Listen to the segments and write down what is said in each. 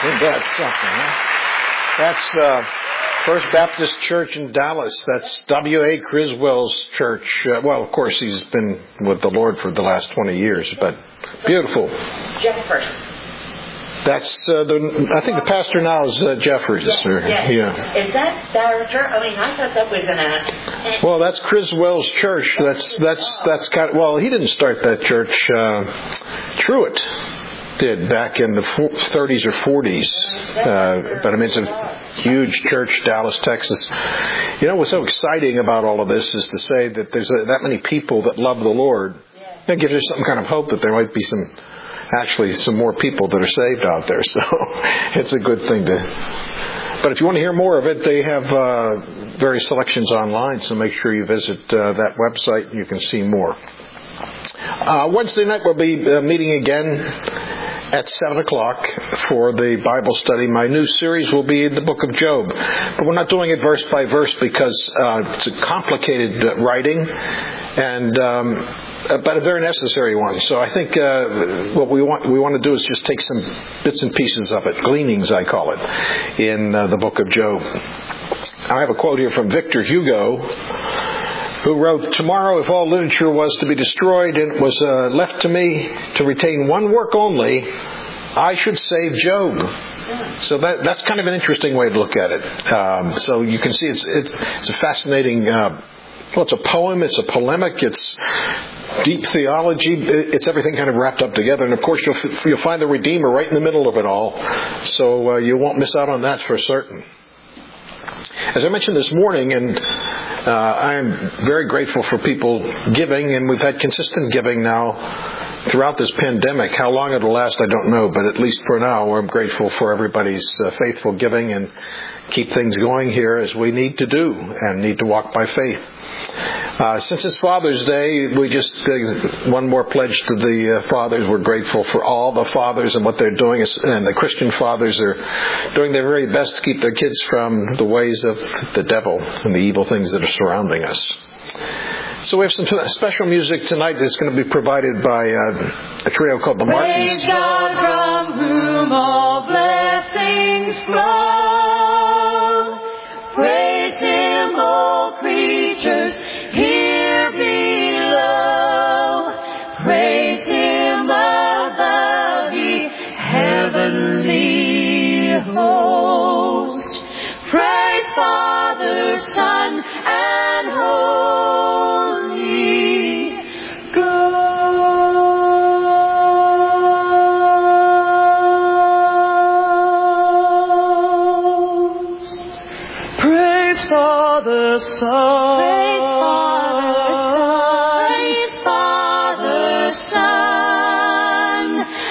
Isn't that something, huh? That's First Baptist Church in Dallas. That's W.A. Criswell's church. Well, of course, he's been with the Lord for the last 20 years, but beautiful. Jeffers. That's I think the pastor now is Jeffers. Yes. Yeah. Is that our church? I mean, I thought that was Well, that's Criswell's church. That's kind of, well, he didn't start that church. Truett did back in the 30s or 40s. But I mean, it's a huge church, Dallas, Texas. You know what's so exciting about all of this is to say that there's that many people that love the Lord. It gives you some kind of hope that there might be some more people that are saved out there. So it's a good thing to... But if you want to hear more of it, they have various selections online, so make sure you visit that website and you can see more. Wednesday night we'll be meeting again at 7 o'clock for the Bible study. My new series will be the book of Job. But we're not doing it verse by verse because it's a complicated writing and... but a very necessary one. So I think what we want to do is just take some bits and pieces of it, gleanings I call it, in the book of Job. I have a quote here from Victor Hugo, who wrote, "Tomorrow, if all literature was to be destroyed and it was left to me to retain one work only, I should save Job." So that's kind of an interesting way to look at it. So you can see it's a fascinating... Well, it's a poem, it's a polemic, it's deep theology, it's everything kind of wrapped up together. And of course, you'll find the Redeemer right in the middle of it all. So you won't miss out on that for certain. As I mentioned this morning, and I am very grateful for people giving, and we've had consistent giving now throughout this pandemic. How long it'll last, I don't know, but at least for now, I'm grateful for everybody's faithful giving and keep things going here as we need to do and need to walk by faith. Since it's Father's Day, we just one more pledge to the fathers. We're grateful for all the fathers and what they're doing, and the Christian fathers are doing their very best to keep their kids from the ways of the devil and the evil things that are surrounding us. So we have some special music tonight that's going to be provided by a trio called the Martins. Praise God from whom all blessings flow. Praise Him, all creatures here below. Praise Him above the heavenly host. Praise Father, Son, and Holy Ghost. Praise Father, Son. Praise Father, Son,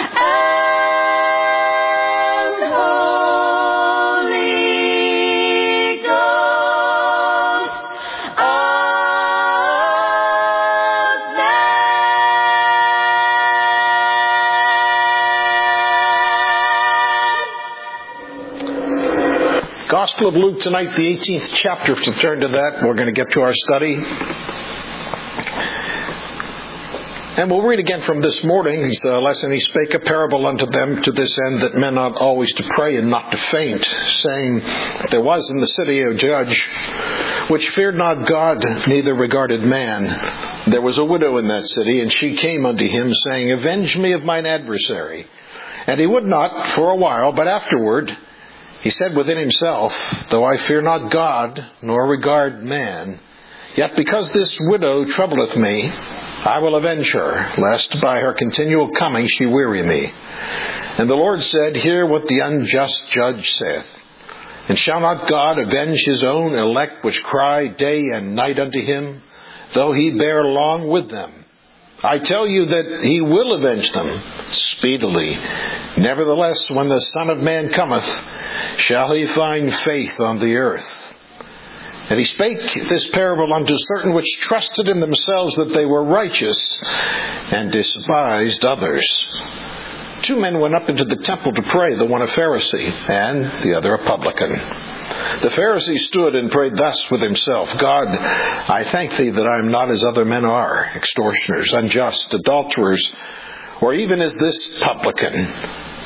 and Holy Ghost. Gospel of Luke tonight, the 18th chapter. So turn to that. We're going to get to our study. And we'll read again from this morning's lesson. He spake a parable unto them to this end, that men ought always to pray and not to faint, saying, there was in the city a judge, which feared not God, neither regarded man. There was a widow in that city, and she came unto him, saying, avenge me of mine adversary. And he would not for a while, but afterward he said within himself, though I fear not God, nor regard man, yet because this widow troubleth me, I will avenge her, lest by her continual coming she weary me. And the Lord said, hear what the unjust judge saith. And shall not God avenge his own elect, which cry day and night unto him, though he bear long with them? I tell you that he will avenge them speedily. Nevertheless, when the Son of Man cometh, shall he find faith on the earth? And he spake this parable unto certain which trusted in themselves that they were righteous, and despised others. Two men went up into the temple to pray, the one a Pharisee, and the other a publican. The Pharisee stood and prayed thus with himself, God, I thank thee that I am not as other men are, extortioners, unjust, adulterers, or even as this publican.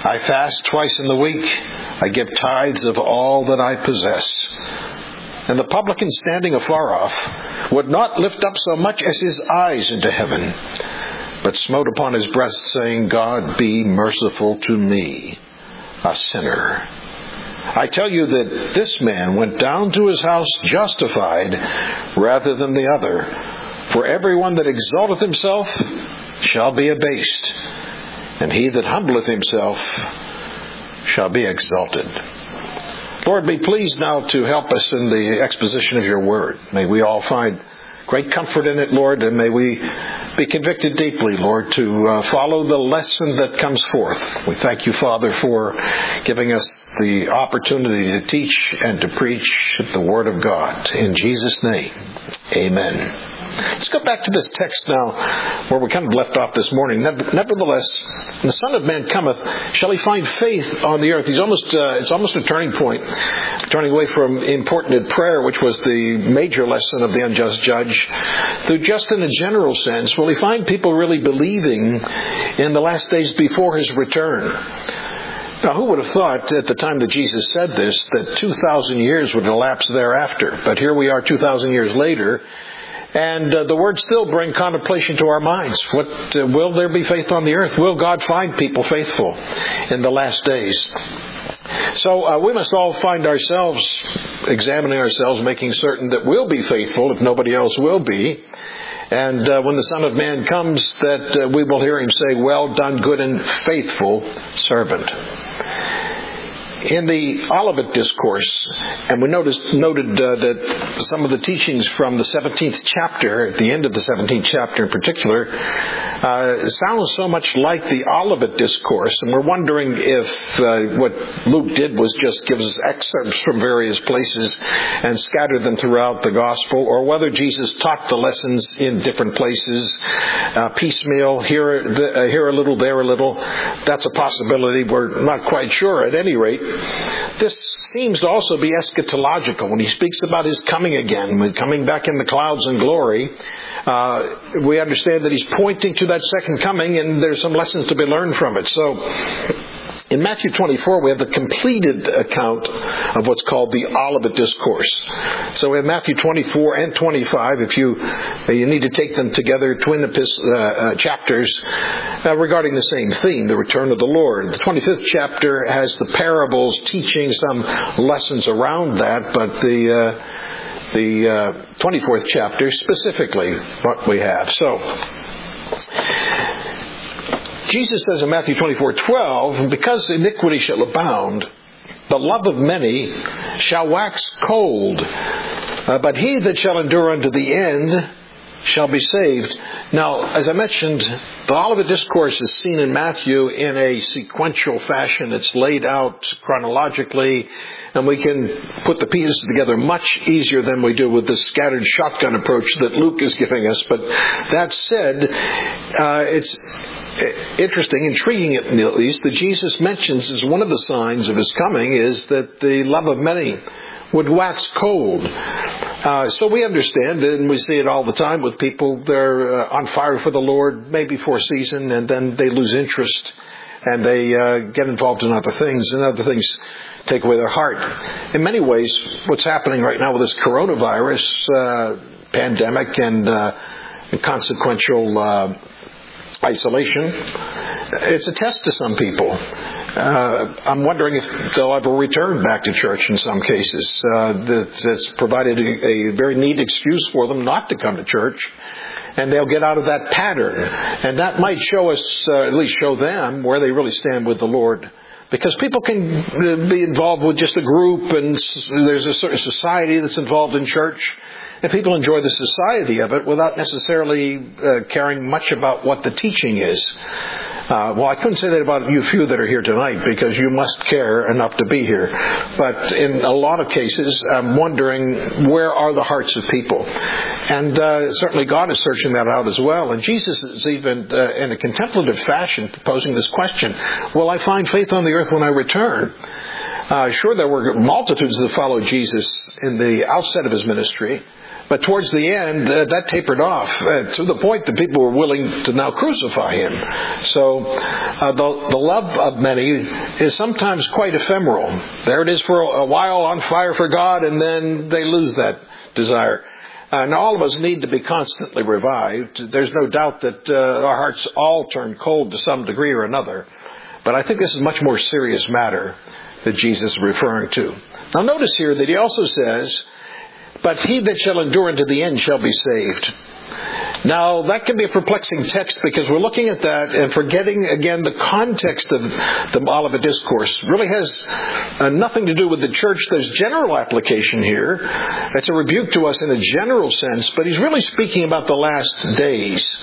I fast twice in the week. I give tithes of all that I possess. And the publican standing afar off would not lift up so much as his eyes into heaven, but smote upon his breast, saying, God, be merciful to me, a sinner. I tell you that this man went down to his house justified rather than the other. For everyone that exalteth himself shall be abased, and he that humbleth himself shall be exalted. Lord, be pleased now to help us in the exposition of your word. May we all find great comfort in it, Lord, and may we be convicted deeply, Lord, to follow the lesson that comes forth. We thank you, Father, for giving us the opportunity to teach and to preach the Word of God. In Jesus' name, amen. Let's go back to this text now where we kind of left off this morning. Nevertheless, when the Son of Man cometh, shall he find faith on the earth? It's almost a turning point, turning away from importunate prayer, which was the major lesson of the unjust judge, to just in a general sense, will he find people really believing in the last days before his return? Now, who would have thought at the time that Jesus said this that 2,000 years would elapse thereafter? But here we are 2,000 years later, and the words still bring contemplation to our minds. Will there be faith on the earth? Will God find people faithful in the last days? So we must all find ourselves examining ourselves, making certain that we'll be faithful if nobody else will be. And when the Son of Man comes, that we will hear him say, well done, good and faithful servant. In the Olivet Discourse, and we noted that some of the teachings from the 17th chapter, at the end of the 17th chapter in particular, sounds so much like the Olivet Discourse, and we're wondering if what Luke did was just give us excerpts from various places and scatter them throughout the Gospel, or whether Jesus taught the lessons in different places, piecemeal, here a little, there a little. That's a possibility. We're not quite sure. At any rate, this seems to also be eschatological. When he speaks about his coming again, coming back in the clouds in glory, we understand that he's pointing to that second coming, and there's some lessons to be learned from it. So in Matthew 24, we have the completed account of what's called the Olivet Discourse. So we have Matthew 24 and 25, if you need to take them together, twin chapters regarding the same theme, the return of the Lord. The 25th chapter has the parables teaching some lessons around that, but the 24th chapter specifically what we have. So Jesus says in Matthew 24:12, because iniquity shall abound, the love of many shall wax cold, but he that shall endure unto the end shall be saved. Now, as I mentioned, the Olivet Discourse is seen in Matthew in a sequential fashion. It's laid out chronologically, and we can put the pieces together much easier than we do with the scattered shotgun approach that Luke is giving us. But that said, it's interesting, intriguing at least, that Jesus mentions as one of the signs of his coming is that the love of many would wax cold. So we understand, and we see it all the time with people, they're on fire for the Lord, maybe for a season, and then they lose interest, and they get involved in other things, and other things take away their heart. In many ways, what's happening right now with this coronavirus pandemic and consequential isolation, it's a test to some people. I'm wondering if they'll ever return back to church in some cases. That's provided a very neat excuse for them not to come to church, and they'll get out of that pattern. And that might show us, at least show them, where they really stand with the Lord. Because people can be involved with just a group, and there's a certain society that's involved in church. And people enjoy the society of it without necessarily caring much about what the teaching is. Well, I couldn't say that about you few that are here tonight, because you must care enough to be here. But in a lot of cases, I'm wondering, where are the hearts of people? And certainly God is searching that out as well. And Jesus is even in a contemplative fashion posing this question: will I find faith on the earth when I return? Sure, there were multitudes that followed Jesus in the outset of his ministry. But towards the end, that tapered off to the point that people were willing to now crucify him. So the love of many is sometimes quite ephemeral. There it is for a while on fire for God, and then they lose that desire. And all of us need to be constantly revived. There's no doubt that our hearts all turn cold to some degree or another. But I think this is a much more serious matter that Jesus is referring to. Now notice here that he also says, but he that shall endure unto the end shall be saved. Now, that can be a perplexing text because we're looking at that and forgetting, again, the context of the Olivet Discourse. It really has nothing to do with the church. There's general application here. It's a rebuke to us in a general sense, but he's really speaking about the last days.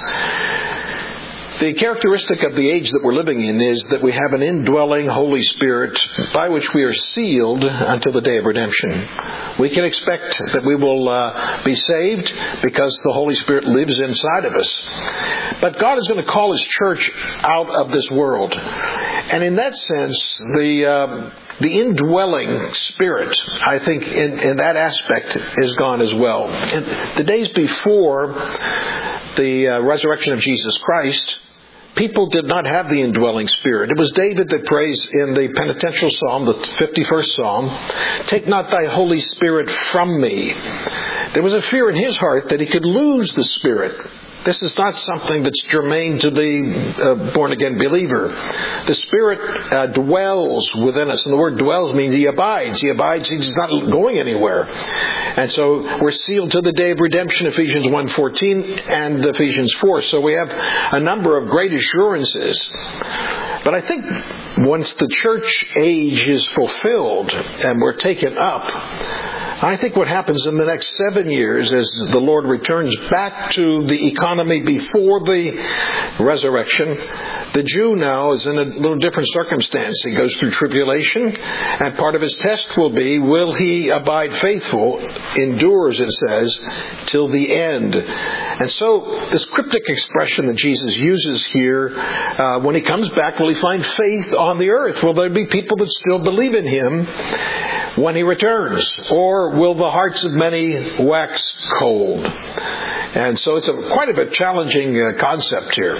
The characteristic of the age that we're living in is that we have an indwelling Holy Spirit by which we are sealed until the day of redemption. We can expect that we will be saved because the Holy Spirit lives inside of us. But God is going to call His church out of this world. And in that sense, the indwelling Spirit, I think, in that aspect is gone as well. In the days before the resurrection of Jesus Christ, people did not have the indwelling Spirit. It was David that prays in the penitential psalm, the 51st psalm, "Take not thy Holy Spirit from me." There was a fear in his heart that he could lose the Spirit. This is not something that's germane to the born-again believer. The Spirit dwells within us. And the word dwells means He abides. He abides. He's not going anywhere. And so we're sealed to the day of redemption, Ephesians 1:14 and Ephesians 4. So we have a number of great assurances. But I think once the church age is fulfilled and we're taken up, I think what happens in the next 7 years as the Lord returns back to the economy before the resurrection, the Jew now is in a little different circumstance. He goes through tribulation, and part of his test will be, will he abide faithful, endures, it says, till the end. And so this cryptic expression that Jesus uses here, when He comes back, will He find faith on the earth? Will there be people that still believe in Him when He returns? Or will the hearts of many wax cold? And so it's quite a bit challenging concept here.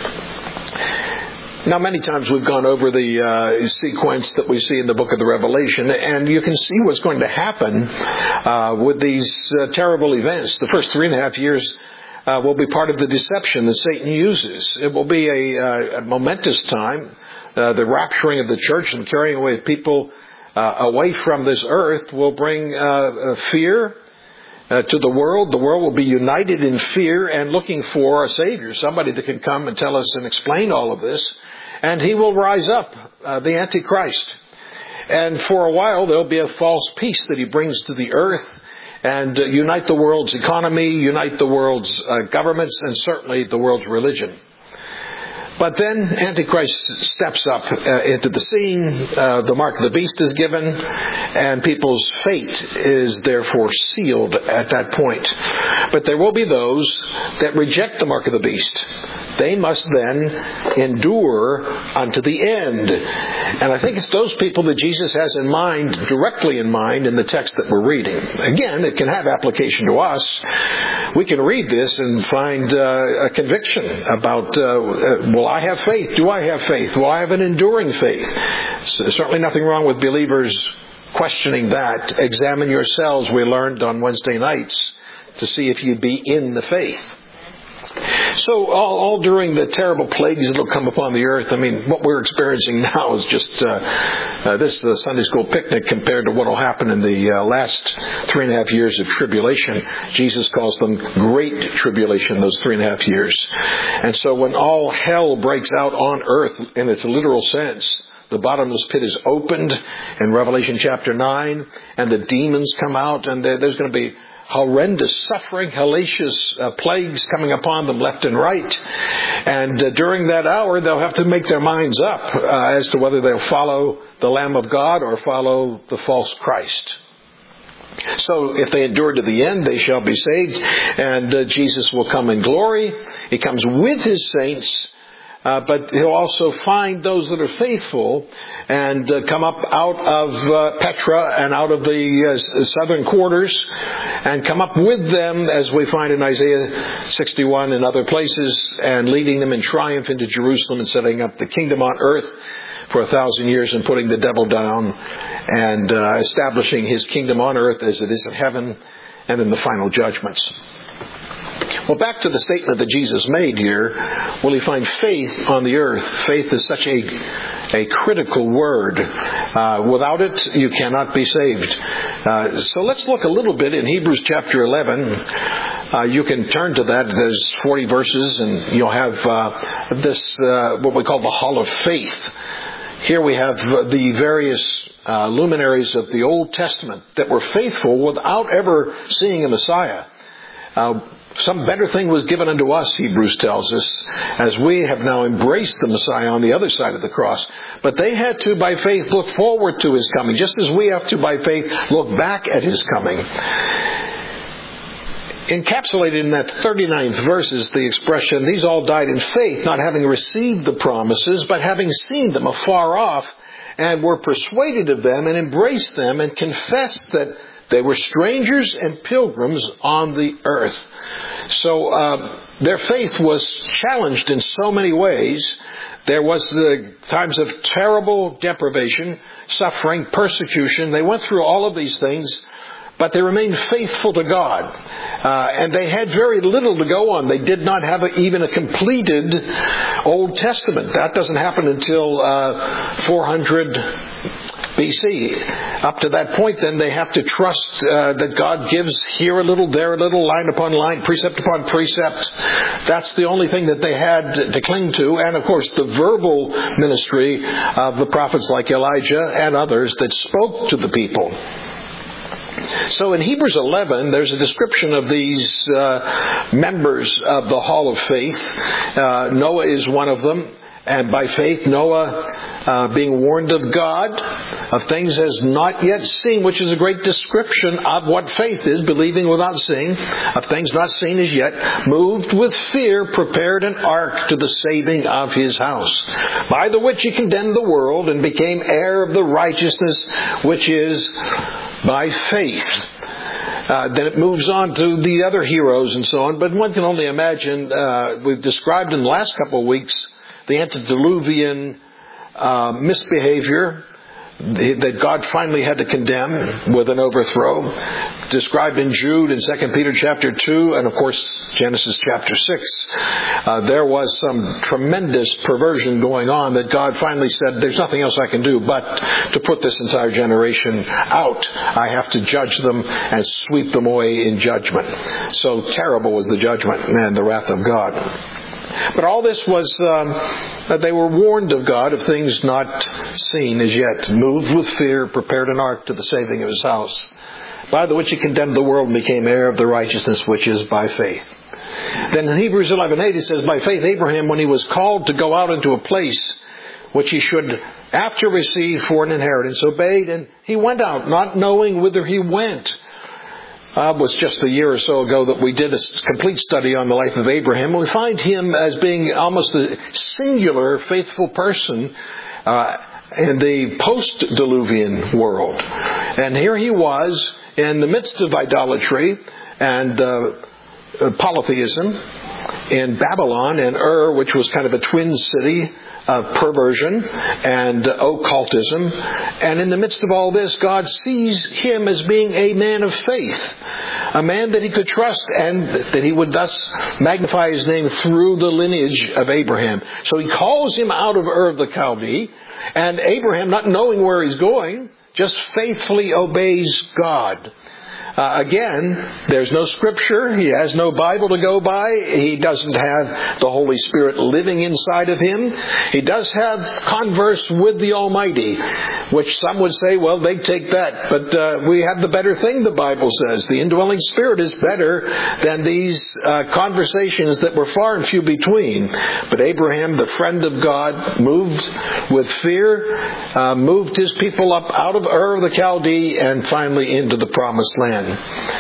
Now, many times we've gone over the sequence that we see in the book of the Revelation, and you can see what's going to happen with these terrible events. The first 3.5 years will be part of the deception that Satan uses. It will be a momentous time. The rapturing of the church and carrying away people away from this earth will bring fear to the world. The world will be united in fear and looking for a Savior, somebody that can come and tell us and explain all of this. And He will rise up, the Antichrist. And for a while there'll be a false peace that He brings to the earth and unite the world's economy, unite the world's governments, and certainly the world's religion. But then Antichrist steps up into the scene, the mark of the beast is given, and people's fate is therefore sealed at that point. But there will be those that reject the mark of the beast. They must then endure unto the end. And I think it's those people that Jesus has in mind, directly in mind, in the text that we're reading. Again, it can have application to us. We can read this and find a conviction about, will I have faith? Do I have faith? Will I have an enduring faith? Certainly nothing wrong with believers questioning that. Examine yourselves, we learned on Wednesday nights, to see if you be in the faith. So all during the terrible plagues that will come upon the earth, I mean, what we're experiencing now is just this Sunday school picnic compared to what will happen in the last 3.5 years of tribulation. Jesus calls them great tribulation, those 3.5 years. And so when all hell breaks out on earth in its literal sense, the bottomless pit is opened in Revelation chapter 9, and the demons come out, and there's going to be horrendous suffering, hellacious plagues coming upon them left and right. And during that hour, they'll have to make their minds up as to whether they'll follow the Lamb of God or follow the false Christ. So if they endure to the end, they shall be saved, and Jesus will come in glory. He comes with His saints but He'll also find those that are faithful and come up out of Petra and out of the southern quarters and come up with them, as we find in Isaiah 61 and other places, and leading them in triumph into Jerusalem and setting up the kingdom on earth for 1,000 years and putting the devil down and establishing His kingdom on earth as it is in heaven, and then the final judgments. Well, back to the statement that Jesus made here, will He find faith on the earth? Faith is such a critical word. Without it, you cannot be saved. So let's look a little bit in Hebrews chapter 11. You can turn to that. There's 40 verses, and you'll have this, what we call the Hall of Faith. Here we have the various luminaries of the Old Testament that were faithful without ever seeing a Messiah. Some better thing was given unto us, Hebrews tells us, as we have now embraced the Messiah on the other side of the cross. But they had to, by faith, look forward to His coming, just as we have to, by faith, look back at His coming. Encapsulated in that 39th verse is the expression, these all died in faith, not having received the promises, but having seen them afar off, and were persuaded of them, and embraced them, and confessed that they were strangers and pilgrims on the earth. So their faith was challenged in so many ways. There was the times of terrible deprivation, suffering, persecution. They went through all of these things, but they remained faithful to God. And they had very little to go on. They did not have even a completed Old Testament. That doesn't happen until 400 BC. Up to that point, then, they have to trust that God gives here a little, there a little, line upon line, precept upon precept. That's the only thing that they had to cling to. And, of course, the verbal ministry of the prophets like Elijah and others that spoke to the people. So in Hebrews 11, there's a description of these members of the Hall of Faith. Noah is one of them. And by faith, Noah, being warned of God, of things has not yet seen, which is a great description of what faith is, believing without seeing, of things not seen as yet, moved with fear, prepared an ark to the saving of his house, by the which he condemned the world and became heir of the righteousness which is by faith. Then it moves on to the other heroes and so on, but one can only imagine, we've described in the last couple of weeks, the antediluvian misbehavior that God finally had to condemn with an overthrow, described in Jude and 2 Peter chapter 2, and of course Genesis chapter 6. There was some tremendous perversion going on that God finally said, there's nothing else I can do but to put this entire generation out. I have to judge them and sweep them away in judgment. So terrible was the judgment and the wrath of God. But all this was that they were warned of God of things not seen as yet, moved with fear, prepared an ark to the saving of his house, by the which he condemned the world and became heir of the righteousness which is by faith. Then in Hebrews 11:8 it says, by faith Abraham, when he was called to go out into a place which he should after receive for an inheritance, obeyed, and he went out, not knowing whither he went. It was just a year or so ago that we did a complete study on the life of Abraham. We find him as being almost a singular faithful person in the post-Diluvian world. And here he was in the midst of idolatry and polytheism in Babylon and Ur, which was kind of a twin city of perversion and occultism. And in the midst of all this, God sees him as being a man of faith, a man that he could trust, and that he would thus magnify his name through the lineage of Abraham. So he calls him out of Ur of the Chaldee, and Abraham, not knowing where he's going, just faithfully obeys God. Again, there's no scripture. He has no Bible to go by. He doesn't have the Holy Spirit living inside of him. He does have converse with the Almighty, which some would say, well, they take that. But we have the better thing, the Bible says. The indwelling Spirit is better than these conversations that were far and few between. But Abraham, the friend of God, moved with fear, moved his people up out of Ur of the Chaldee and finally into the promised land. When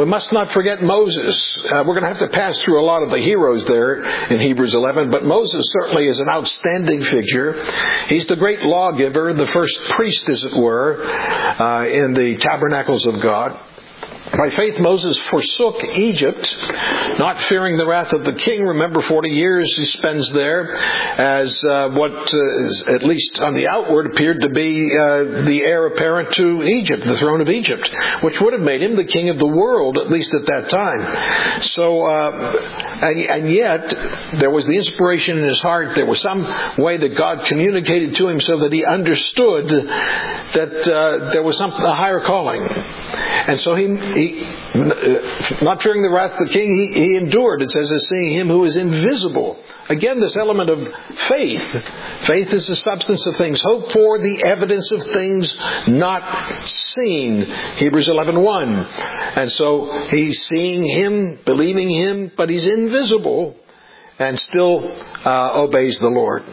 We must not forget Moses. We're going to have to pass through a lot of the heroes there in Hebrews 11, but Moses certainly is an outstanding figure. He's the great lawgiver, the first priest, as it were, in the tabernacles of God. By faith, Moses forsook Egypt, not fearing the wrath of the king. Remember, 40 years he spends there as what, at least on the outward, appeared to be the heir apparent to Egypt, the throne of Egypt, which would have made him the king of the world, at least at that time. So, and yet, there was the inspiration in his heart. There was some way that God communicated to him so that he understood that there was a higher calling. And so he not fearing the wrath of the king, he endured, it says, as seeing him who is invisible. Again, this element of faith. Faith is the substance of things hoped for, the evidence of things not seen. Hebrews 11:1. And so he's seeing him, believing him, but he's invisible and still obeys the Lord.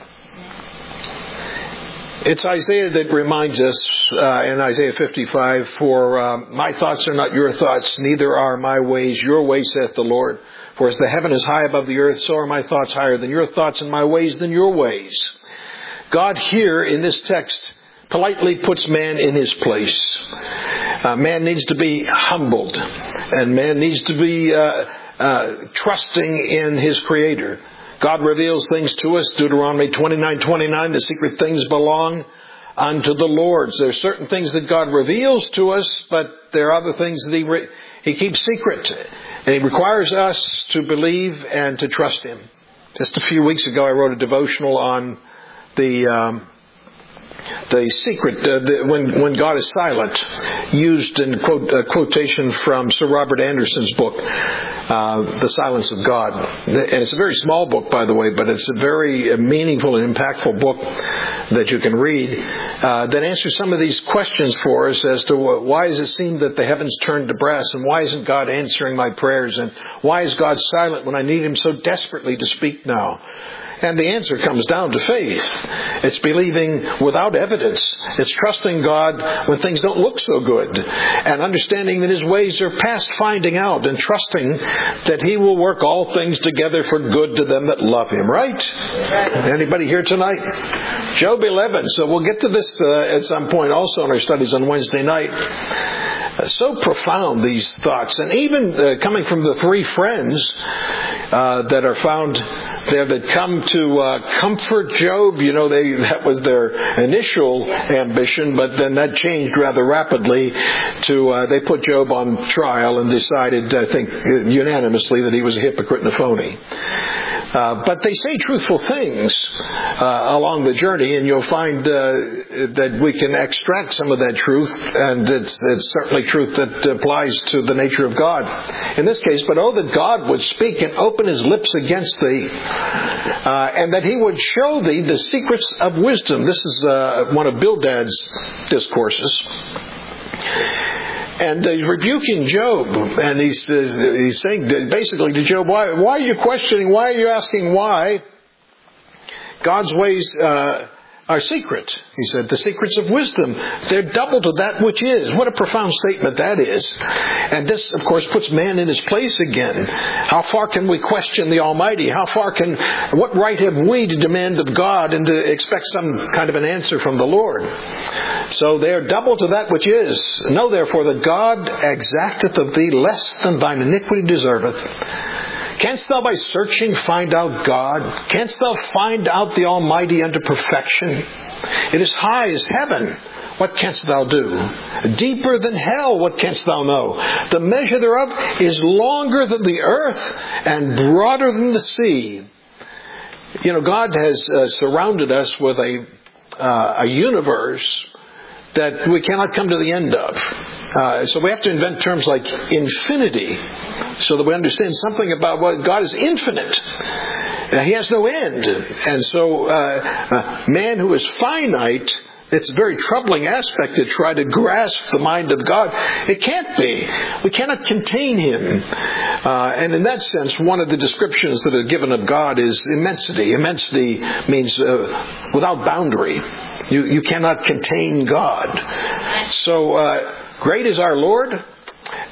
It's Isaiah that reminds us in Isaiah 55, for my thoughts are not your thoughts, neither are my ways your ways, saith the Lord. For as the heaven is high above the earth, so are my thoughts higher than your thoughts, and my ways than your ways. God here in this text politely puts man in his place. Man needs to be humbled, and man needs to be trusting in his Creator. God reveals things to us. Deuteronomy 29:29, the secret things belong unto the Lord. So there are certain things that God reveals to us, but there are other things that He keeps secret. And He requires us to believe and to trust Him. Just a few weeks ago, I wrote a devotional on the secret, when God is silent, used in quotation from Sir Robert Anderson's book, The Silence of God. And it's a very small book, by the way, but it's a very meaningful and impactful book that you can read that answers some of these questions for us as to why does it seem that the heavens turn to brass, and why isn't God answering my prayers, and why is God silent when I need Him so desperately to speak now? And the answer comes down to faith. It's believing without evidence. It's trusting God when things don't look so good. And understanding that His ways are past finding out. And trusting that He will work all things together for good to them that love Him. Right? Anybody here tonight? Job 11. So we'll get to this at some point also in our studies on Wednesday night. So profound, these thoughts. And even coming from the three friends that are found there that come to comfort Job. You know, that was their initial ambition, but then that changed rather rapidly to they put Job on trial and decided, I think, unanimously that he was a hypocrite and a phony. But they say truthful things along the journey, and you'll find that we can extract some of that truth, and it's certainly truth that applies to the nature of God. In this case, but oh, that God would speak and open His lips against thee, and that He would show thee the secrets of wisdom. This is one of Bildad's discourses. And he's rebuking Job, and he's saying basically to Job, why are you questioning? Why are you asking why? God's ways are secret. He said, the secrets of wisdom, they're double to that which is. What a profound statement that is. And this, of course, puts man in his place again. How far can we question the Almighty? What right have we to demand of God and to expect some kind of an answer from the Lord? So they are double to that which is. Know therefore that God exacteth of thee less than thine iniquity deserveth. Canst thou by searching find out God? Canst thou find out the Almighty unto perfection? It is high as heaven. What canst thou do? Deeper than hell, what canst thou know? The measure thereof is longer than the earth and broader than the sea. You know, God has surrounded us with a universe that we cannot come to the end of. So we have to invent terms like infinity so that we understand something about what God is infinite. He has no end. And so man who is finite, it's a very troubling aspect to try to grasp the mind of God. It can't be. We cannot contain Him. And in that sense, one of the descriptions that are given of God is immensity. Immensity means without boundary. You cannot contain God. So great is our Lord,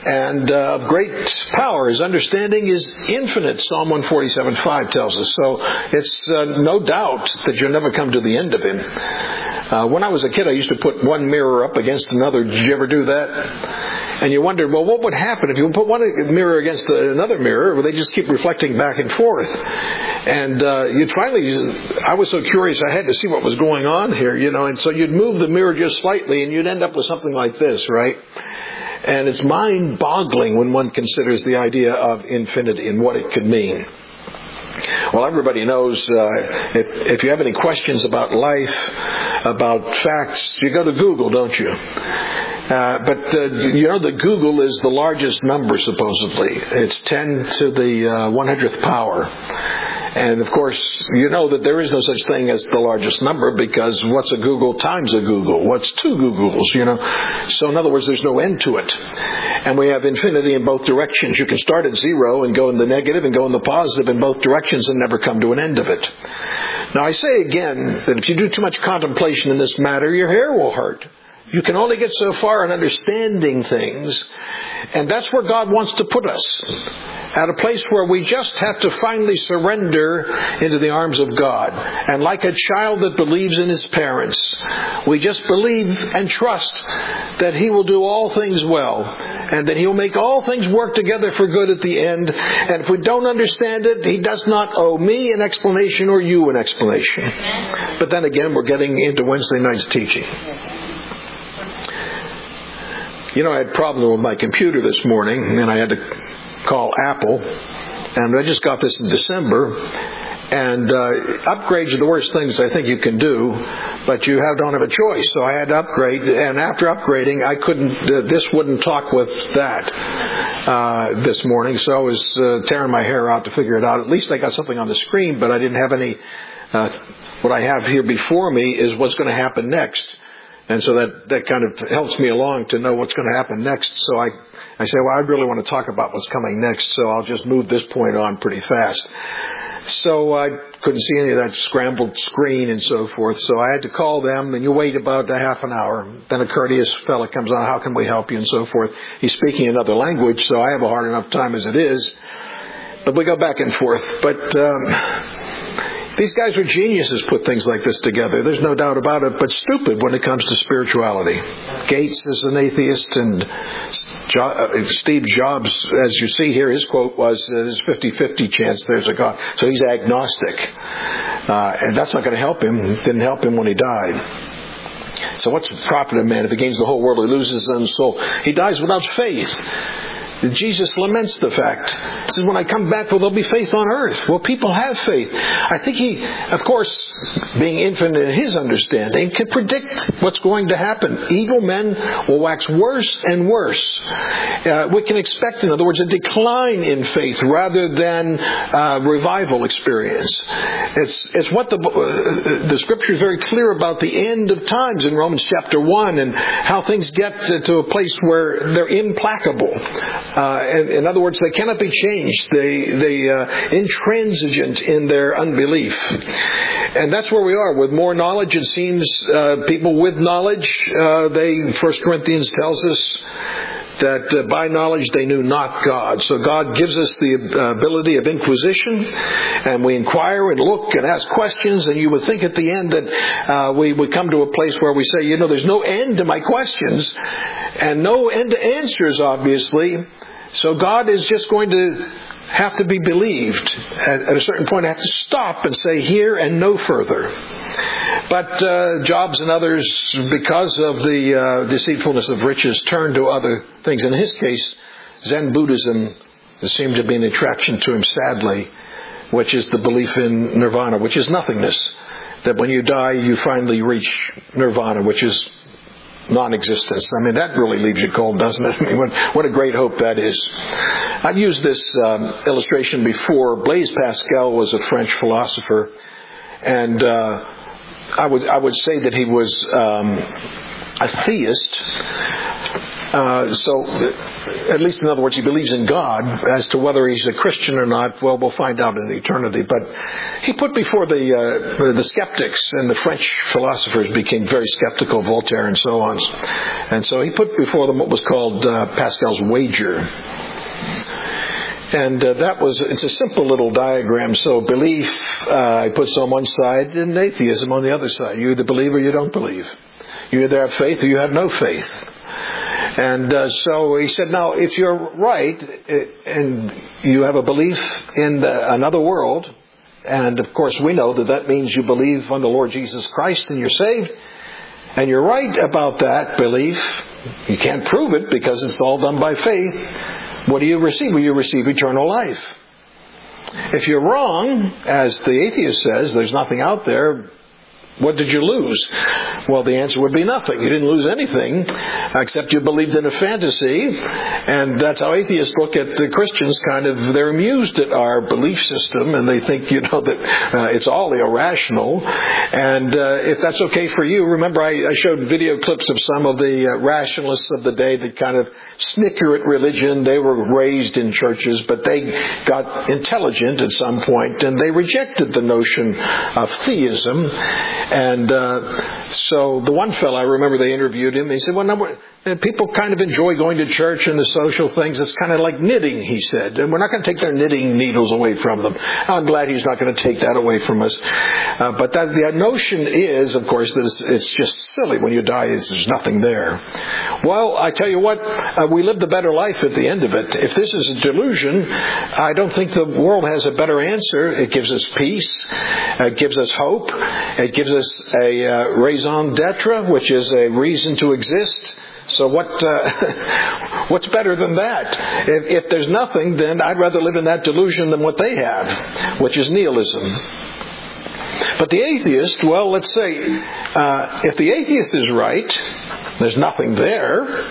and of great power. His understanding is infinite, Psalm 147:5 tells us. So it's no doubt that you'll never come to the end of him. When I was a kid, I used to put one mirror up against another. Did you ever do that? And you wondered, well, what would happen if you put one mirror against another mirror? Well, they just keep reflecting back and forth. And I was so curious, I had to see what was going on here, and so you'd move the mirror just slightly and you'd end up with something like this, right? And it's mind-boggling when one considers the idea of infinity and what it could mean. Well, everybody knows if you have any questions about life, about facts, you go to Google, don't you? But that Google is the largest number, supposedly. It's 10 to the 100th power. And, of course, you know that there is no such thing as the largest number, because what's a Google times a Google? What's two Googles, So, in other words, there's no end to it. And we have infinity in both directions. You can start at zero and go in the negative and go in the positive in both directions and never come to an end of it. Now, I say again that if you do too much contemplation in this matter, your hair will hurt. You can only get so far in understanding things, and that's where God wants to put us. At a place where we just have to finally surrender into the arms of God. And like a child that believes in his parents, we just believe and trust that He will do all things well, and that He will make all things work together for good at the end. And if we don't understand it, He does not owe me an explanation or you an explanation. But then again, we're getting into Wednesday night's teaching. I had a problem with my computer this morning, and I had to call Apple, and I just got this in December, and upgrades are the worst things I think you can do, but you don't have a choice. So I had to upgrade, and after upgrading, I couldn't. This wouldn't talk with that this morning, so I was tearing my hair out to figure it out. At least I got something on the screen, but I didn't have any. What I have here before me is what's going to happen next. And so that kind of helps me along to know what's going to happen next. So I say, well, I really want to talk about what's coming next, so I'll just move this point on pretty fast. So I couldn't see any of that scrambled screen and so forth. So I had to call them, and you wait about a half an hour. Then a courteous fella comes on, how can we help you, and so forth. He's speaking another language, so I have a hard enough time as it is. But we go back and forth. But these guys are geniuses, put things like this together. There's no doubt about it, but stupid when it comes to spirituality. Gates is an atheist, and Steve Jobs, as you see here, his quote was, there's a 50-50 chance there's a God. So he's agnostic. And that's not going to help him. It didn't help him when he died. So what's the profit of man? If he gains the whole world, he loses his own soul. He dies without faith. Jesus laments the fact. He says, when I come back, will there be faith on earth? Well, people have faith. I think he, of course, being infinite in his understanding, can predict what's going to happen. Evil men will wax worse and worse. We can expect, in other words, a decline in faith rather than revival experience. It's what the Scripture is very clear about the end of times in Romans chapter 1, and how things get to a place where they're implacable. In other words, they cannot be changed. They intransigent in their unbelief. And that's where we are. With more knowledge, it seems people with knowledge, 1 Corinthians tells us that by knowledge they knew not God. So God gives us the ability of inquisition, and we inquire and look and ask questions, and you would think at the end that we would come to a place where we say, there's no end to my questions, and no end to answers, obviously. So God is just going to have to be believed. At a certain point, I have to stop and say here and no further. But Jobs and others, because of the deceitfulness of riches, turn to other things. In his case, Zen Buddhism seemed to be an attraction to him, sadly, which is the belief in nirvana, which is nothingness. That when you die, you finally reach nirvana, which is non-existence. I mean, that really leaves you cold, doesn't it? I mean, what a great hope that is. I've used this illustration before. Blaise Pascal was a French philosopher, and I would say that he was a theist, At least in other words, he believes in God. As to whether he's a Christian or not, well, we'll find out in eternity. But he put before the skeptics, and the French philosophers became very skeptical, Voltaire and so on. And so he put before them what was called Pascal's wager. And it's a simple little diagram. So belief, he puts on one side, and atheism on the other side. You either believe or you don't believe. You either have faith or you have no faith. And so he said, now, if you're right, and you have a belief in another world, and of course we know that means you believe on the Lord Jesus Christ and you're saved, and you're right about that belief, you can't prove it because it's all done by faith, what do you receive? Well, you receive eternal life. If you're wrong, as the atheist says, there's nothing out there, what did you lose? Well, the answer would be nothing. You didn't lose anything except you believed in a fantasy. And that's how atheists look at the Christians. They're amused at our belief system, and they think, that it's all irrational. And if that's okay for you, remember I showed video clips of some of the rationalists of the day that kind of snicker at religion. They were raised in churches, but they got intelligent at some point, and they rejected the notion of theism. And so the one fellow, I remember they interviewed him. He said, people kind of enjoy going to church and the social things. It's kind of like knitting, he said. And we're not going to take their knitting needles away from them. I'm glad he's not going to take that away from us. But the notion is, of course, that it's just silly. When you die, there's nothing there. Well, I tell you what, we live the better life at the end of it. If this is a delusion, I don't think the world has a better answer. It gives us peace. It gives us hope. It gives us a raison d'etre, which is a reason to exist. So what's better than that? If there's nothing, then I'd rather live in that delusion than what they have, which is nihilism. But the atheist, well, let's say, if the atheist is right, there's nothing there.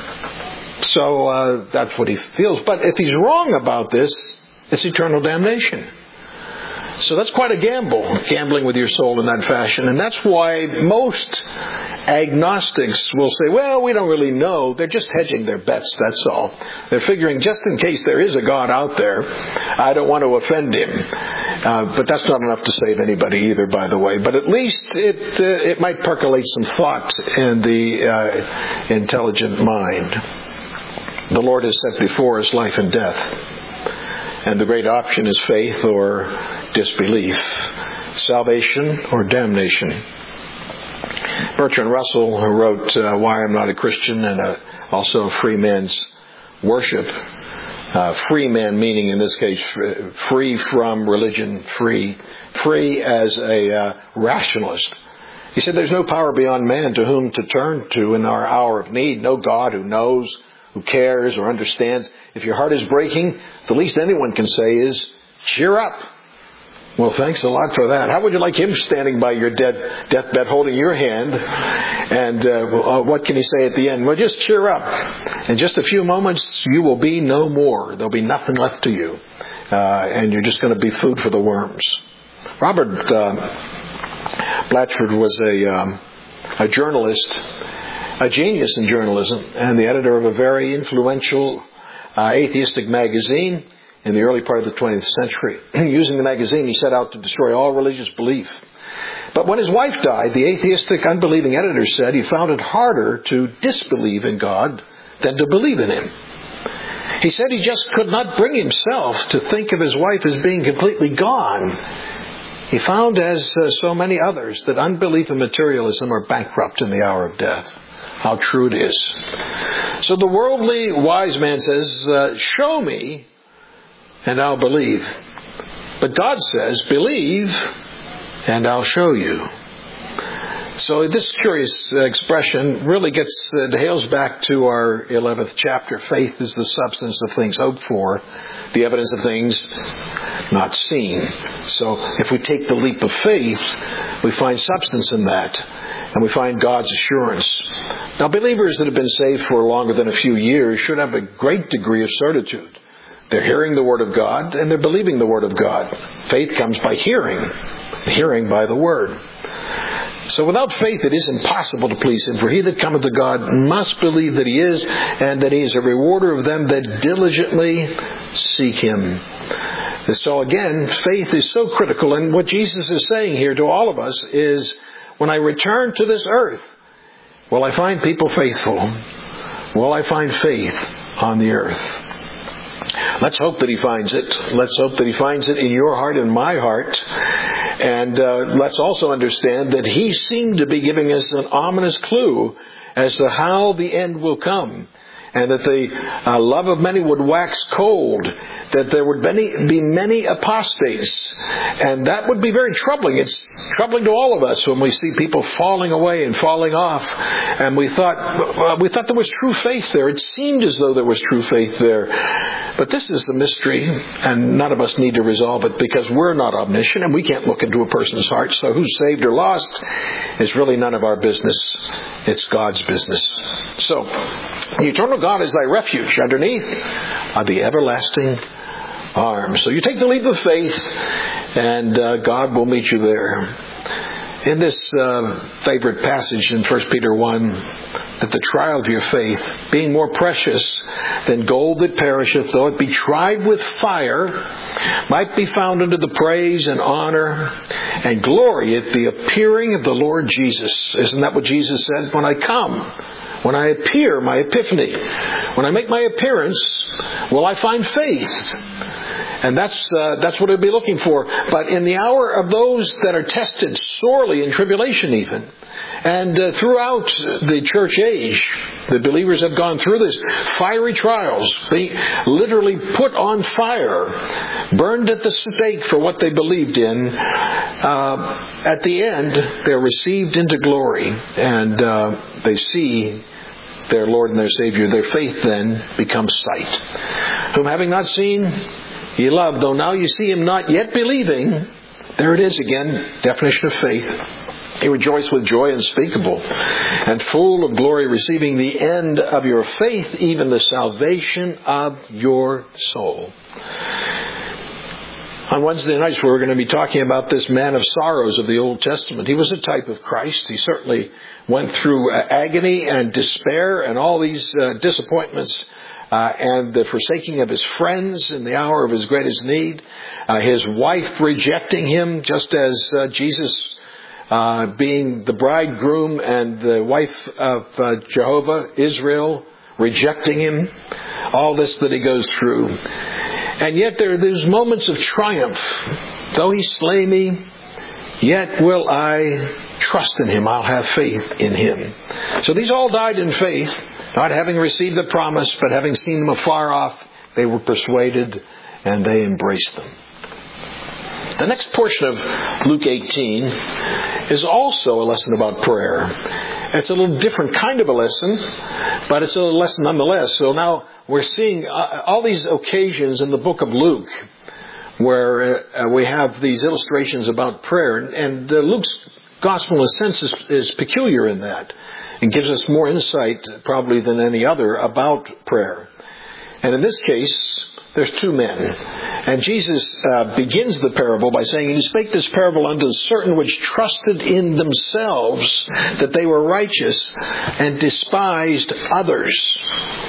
So that's what he feels. But if he's wrong about this, it's eternal damnation. So that's quite a gamble, gambling with your soul in that fashion. And that's why most agnostics will say, well, we don't really know. They're just hedging their bets, that's all. They're figuring, just in case there is a God out there, I don't want to offend him. But that's not enough to save anybody either, by the way. But at least it might percolate some thought in the intelligent mind. The Lord has set before us life and death. And the great option is faith or disbelief, salvation or damnation. Bertrand Russell, who wrote Why I'm Not a Christian, and also Free Man's Worship. Free man meaning, in this case, free from religion, free as a rationalist. He said there's no power beyond man to whom to turn to in our hour of need. No God who knows, who cares or understands. If your heart is breaking, the least anyone can say is, cheer up. Well, thanks a lot for that. How would you like him standing by your deathbed holding your hand? And what can he say at the end? Well, just cheer up. In just a few moments, you will be no more. There'll be nothing left to you. And you're just going to be food for the worms. Robert Blatchford was a journalist, a genius in journalism, and the editor of a very influential atheistic magazine in the early part of the 20th century. Using the magazine, he set out to destroy all religious belief. But when his wife died, the atheistic, unbelieving editor said he found it harder to disbelieve in God than to believe in him. He said he just could not bring himself to think of his wife as being completely gone. He found, as so many others, that unbelief and materialism are bankrupt in the hour of death. How true it is. So the worldly wise man says, show me and I'll believe. But God says, believe and I'll show you. So this curious expression really hails back to our 11th chapter. Faith is the substance of things hoped for, the evidence of things not seen. So if we take the leap of faith, we find substance in that. And we find God's assurance. Now, believers that have been saved for longer than a few years should have a great degree of certitude. They're hearing the Word of God and they're believing the Word of God. Faith comes by hearing by the Word. So without faith it is impossible to please Him. For he that cometh to God must believe that He is, and that He is a rewarder of them that diligently seek Him. So again, faith is so critical. And what Jesus is saying here to all of us is, when I return to this earth, will I find people faithful? Will I find faith on the earth? Let's hope that He finds it. Let's hope that He finds it in your heart and my heart. And let's also understand that He seemed to be giving us an ominous clue as to how the end will come. And that the love of many would wax cold, that there would be many apostates. And that would be very troubling. It's troubling to all of us when we see people falling away and falling off. And we thought there was true faith there. It seemed as though there was true faith there. But this is the mystery, and none of us need to resolve it, because we're not omniscient and we can't look into a person's heart. So who's saved or lost is really none of our business. It's God's business. So, the eternal God is thy refuge. Underneath are the everlasting arms. So you take the leap of faith, and God will meet you there. In this favorite passage in 1 Peter 1, that the trial of your faith, being more precious than gold that perisheth, though it be tried with fire, might be found unto the praise and honor and glory at the appearing of the Lord Jesus. Isn't that what Jesus said? When I come, when I appear, my epiphany, when I make my appearance, will I find faith? And that's what I'd be looking for. But in the hour of those that are tested sorely in tribulation even, and throughout the church age, the believers have gone through this fiery trials. They literally put on fire, burned at the stake for what they believed in. At the end, they're received into glory, and they see their Lord and their Savior. Their faith then becomes sight. Whom having not seen, ye love, though now you see Him not, yet believing. There it is again, definition of faith. Ye rejoice with joy unspeakable, and full of glory, receiving the end of your faith, even the salvation of your soul. On Wednesday nights, we're going to be talking about this man of sorrows of the Old Testament. He was a type of Christ. He certainly went through agony and despair and all these disappointments, and the forsaking of his friends in the hour of his greatest need, his wife rejecting him, just as Jesus being the bridegroom and the wife of Jehovah, Israel, rejecting him, all this that he goes through. And yet there are these moments of triumph. Though He slay me, yet will I trust in Him. I'll have faith in Him. So these all died in faith, not having received the promise, but having seen them afar off, they were persuaded and they embraced them. The next portion of Luke 18 is also a lesson about prayer. It's a little different kind of a lesson, but it's a lesson nonetheless. So now we're seeing all these occasions in the book of Luke where we have these illustrations about prayer. And Luke's gospel, in a sense, is peculiar in that. It gives us more insight, probably, than any other about prayer. And in this case, there's two men. And Jesus begins the parable by saying, "And He spake this parable unto certain which trusted in themselves that they were righteous, and despised others."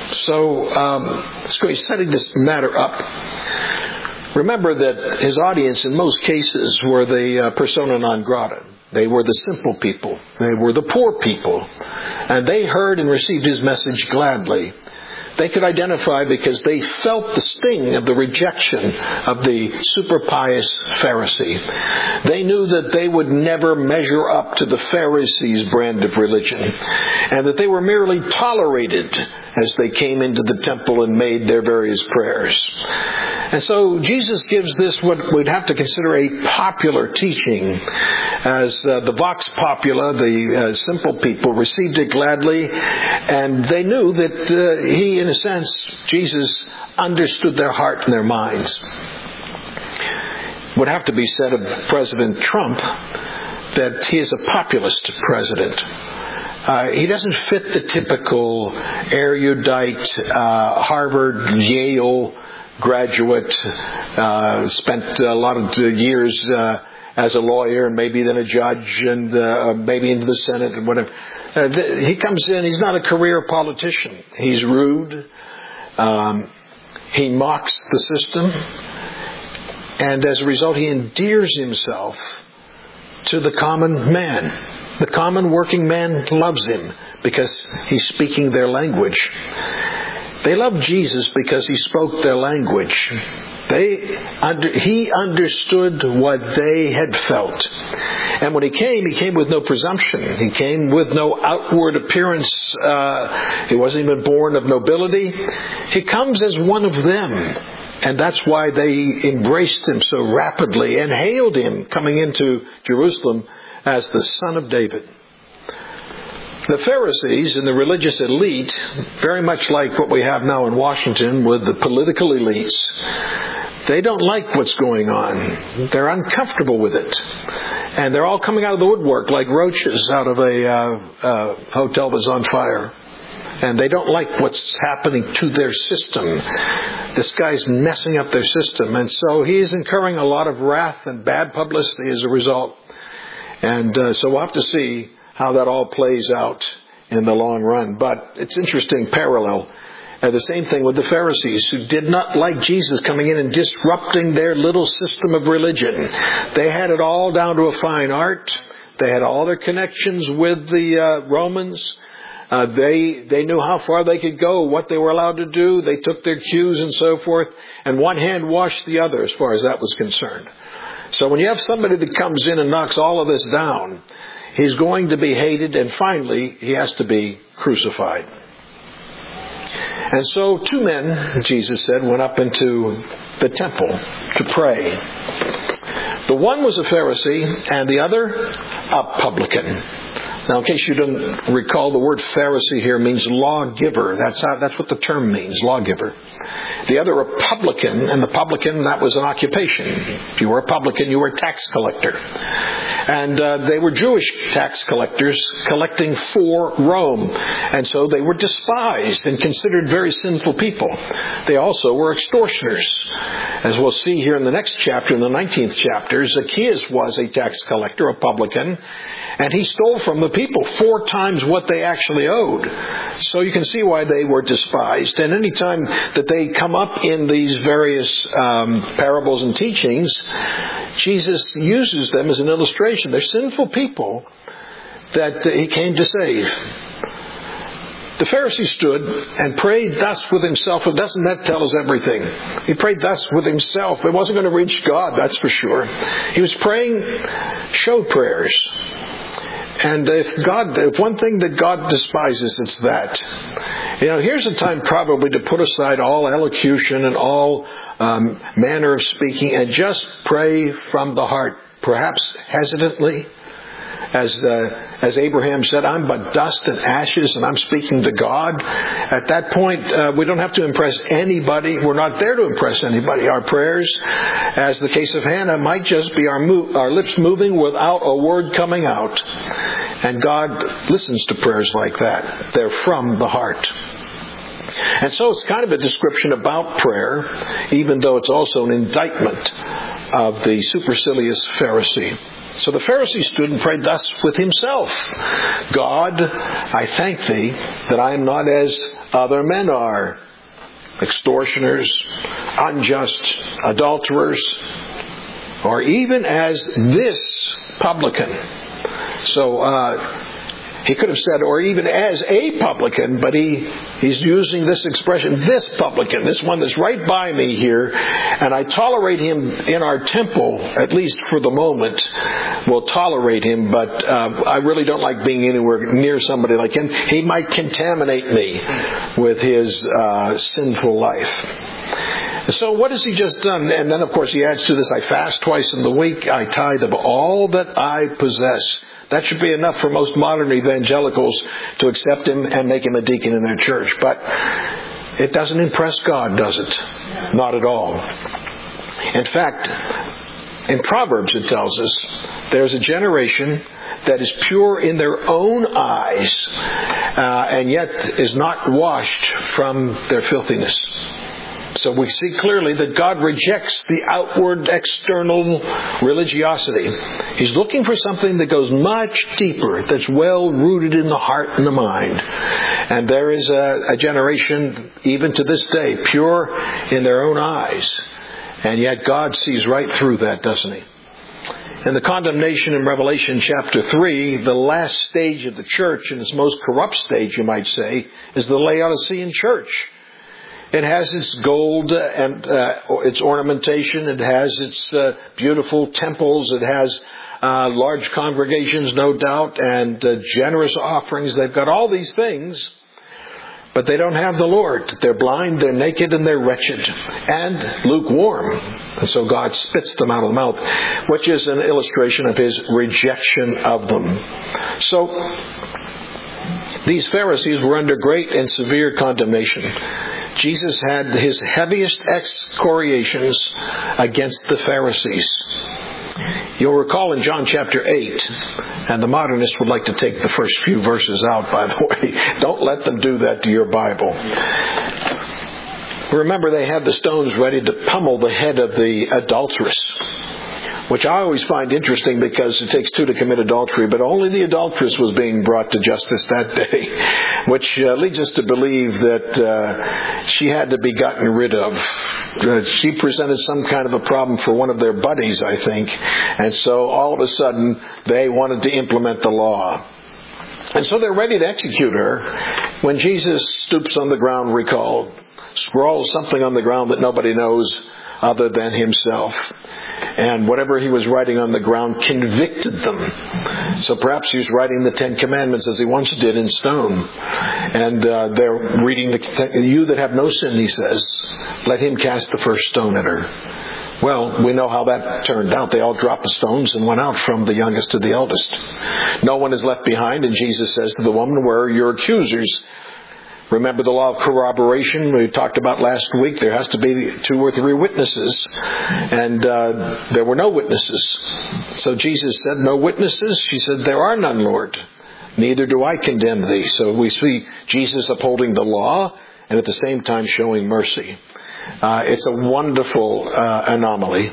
So He's setting this matter up. Remember that His audience in most cases were the persona non grata. They were the simple people. They were the poor people. And they heard and received His message gladly. They could identify because they felt the sting of the rejection of the super pious Pharisee. They knew that they would never measure up to the Pharisees' brand of religion, and that they were merely tolerated as they came into the temple and made their various prayers. And so Jesus gives this what we'd have to consider a popular teaching, as the vox popula, the simple people, received it gladly, and they knew that He, in a sense, Jesus understood their heart and their minds. It would have to be said of President Trump that he is a populist president. He doesn't fit the typical erudite, Harvard, Yale graduate, spent a lot of years as a lawyer and maybe then a judge and maybe into the Senate and whatever. He comes in, he's not a career politician. He's rude. He mocks the system. And as a result, he endears himself to the common man. The common working man loves him because he's speaking their language. They loved Jesus because he spoke their language. He understood what they had felt. And when he came with no presumption. He came with no outward appearance. He wasn't even born of nobility. He comes as one of them. And that's why they embraced him so rapidly and hailed him coming into Jerusalem as the Son of David. The Pharisees and the religious elite, very much like what we have now in Washington with the political elites, they don't like what's going on. They're uncomfortable with it. And they're all coming out of the woodwork like roaches out of a hotel that's on fire. And they don't like what's happening to their system. This guy's messing up their system. And so he's incurring a lot of wrath and bad publicity as a result. And so we'll have to see how that all plays out in the long run. But it's interesting parallel. The same thing with the Pharisees, who did not like Jesus coming in and disrupting their little system of religion. They had it all down to a fine art. They had all their connections with the Romans. They knew how far they could go, what they were allowed to do. They took their cues and so forth. And one hand washed the other as far as that was concerned. So when you have somebody that comes in and knocks all of this down, he's going to be hated, and finally he has to be crucified. And so 2 men, Jesus said, went up into the temple to pray. The one was a Pharisee and the other a publican. Now, in case you didn't recall, the word Pharisee here means lawgiver. That's what the term means, lawgiver. The other, a publican, and the publican, that was an occupation. If you were a publican, you were a tax collector. And they were Jewish tax collectors collecting for Rome. And so they were despised and considered very sinful people. They also were extortioners. As we'll see here in the next chapter, in the 19th chapter, Zacchaeus was a tax collector, a publican. And he stole from the people 4 times what they actually owed. So you can see why they were despised. And any time that they come up in these various parables and teachings, Jesus uses them as an illustration. They're sinful people that he came to save. The Pharisee stood and prayed thus with himself. And doesn't that tell us everything? He prayed thus with himself. It wasn't going to reach God, that's for sure. He was praying show prayers. And if one thing that God despises, it's that. Here's a time probably to put aside all elocution and all manner of speaking and just pray from the heart, perhaps hesitantly. As Abraham said, I'm but dust and ashes and I'm speaking to God. At that point, we don't have to impress anybody. We're not there to impress anybody. Our prayers, as the case of Hannah, might just be our lips moving without a word coming out. And God listens to prayers like that. They're from the heart. And so it's kind of a description about prayer, even though it's also an indictment of the supercilious Pharisee. So the Pharisee stood and prayed thus with himself. God, I thank thee that I am not as other men are, extortioners, unjust, adulterers, or even as this publican. So he could have said, or even as a publican, but he's using this expression, this publican, this one that's right by me here, and I tolerate him in our temple, at least for the moment. We'll tolerate him, but I really don't like being anywhere near somebody like him. He might contaminate me with his sinful life. So what has he just done? And then, of course, he adds to this, I fast twice in the week, I tithe of all that I possess. That should be enough for most modern evangelicals to accept him and make him a deacon in their church. But it doesn't impress God, does it? Not at all. In fact, in Proverbs it tells us, there's a generation that is pure in their own eyes, and yet is not washed from their filthiness. So we see clearly that God rejects the outward, external religiosity. He's looking for something that goes much deeper, that's well rooted in the heart and the mind. And there is a generation, even to this day, pure in their own eyes. And yet God sees right through that, doesn't He? And the condemnation in Revelation chapter 3, the last stage of the church, and its most corrupt stage, you might say, is the Laodicean church. It has its gold and its ornamentation. It has its beautiful temples. It has large congregations, no doubt, and generous offerings. They've got all these things, but they don't have the Lord. They're blind, they're naked, and they're wretched, and lukewarm. And so God spits them out of the mouth, which is an illustration of His rejection of them. So these Pharisees were under great and severe condemnation. Jesus had His heaviest excoriations against the Pharisees. You'll recall in John chapter 8, and the modernist would like to take the first few verses out, by the way. Don't let them do that to your Bible. Remember, they had the stones ready to pummel the head of the adulteress, which I always find interesting because it takes two to commit adultery, but only the adulteress was being brought to justice that day, which leads us to believe that she had to be gotten rid of. She presented some kind of a problem for one of their buddies, I think, and so all of a sudden they wanted to implement the law. And so they're ready to execute her when Jesus stoops on the ground, recalled, scrawls something on the ground that nobody knows other than Himself. And whatever He was writing on the ground convicted them. So perhaps He was writing the Ten Commandments as He once did in stone. And they're reading you that have no sin, He says, let him cast the first stone at her. Well, we know how that turned out. They all dropped the stones and went out from the youngest to the eldest. No one is left behind, and Jesus says to the woman, where are your accusers? Remember the law of corroboration we talked about last week. There has to be 2 or 3 witnesses. And there were no witnesses. So Jesus said, no witnesses? She said, there are none, Lord. Neither do I condemn thee. So we see Jesus upholding the law and at the same time showing mercy. It's a wonderful anomaly.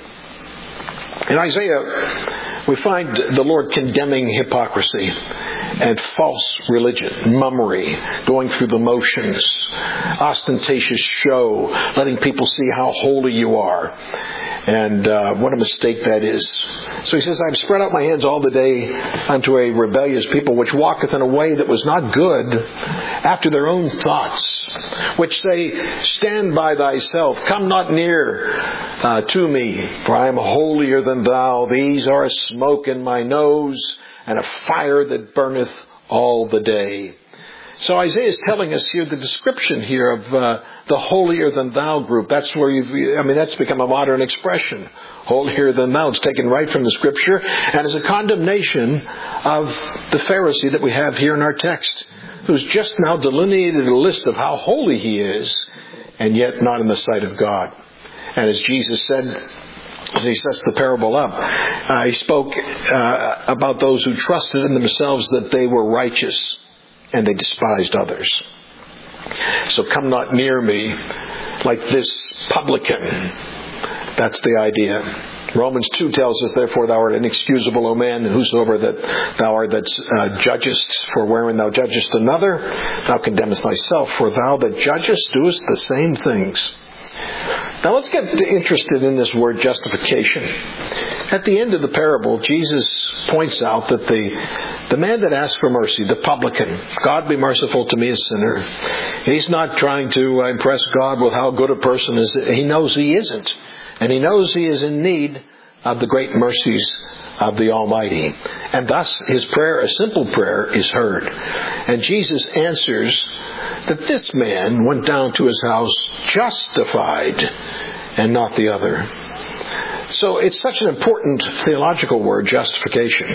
In Isaiah, we find the Lord condemning hypocrisy and false religion, mummery, going through the motions, ostentatious show, letting people see how holy you are. And what a mistake that is. So He says, I have spread out my hands all the day unto a rebellious people, which walketh in a way that was not good, after their own thoughts, which say, stand by thyself, come not near to me, for I am holier than thou. These are a smoke in my nose, and a fire that burneth all the day. So Isaiah is telling us here the description here of the holier than thou group. That's where that's become a modern expression. Holier than thou. It's taken right from the Scripture and is a condemnation of the Pharisee that we have here in our text, who's just now delineated a list of how holy he is, and yet not in the sight of God. And as Jesus said, as He sets the parable up, He spoke about those who trusted in themselves that they were righteous, and they despised others. So come not near me like this publican. That's the idea. Romans 2 tells us, therefore thou art inexcusable, O man, and whosoever that thou art that judgest, for wherein thou judgest another, thou condemnest thyself, for thou that judgest doest the same things. Now let's get interested in this word justification. At the end of the parable, Jesus points out that the man that asks for mercy, the publican, God be merciful to me a sinner. He's not trying to impress God with how good a person is. He knows he isn't. And he knows he is in need of the great mercies of the Almighty. And thus his prayer, a simple prayer, is heard. And Jesus answers that this man went down to his house justified and not the other. So it's such an important theological word, justification.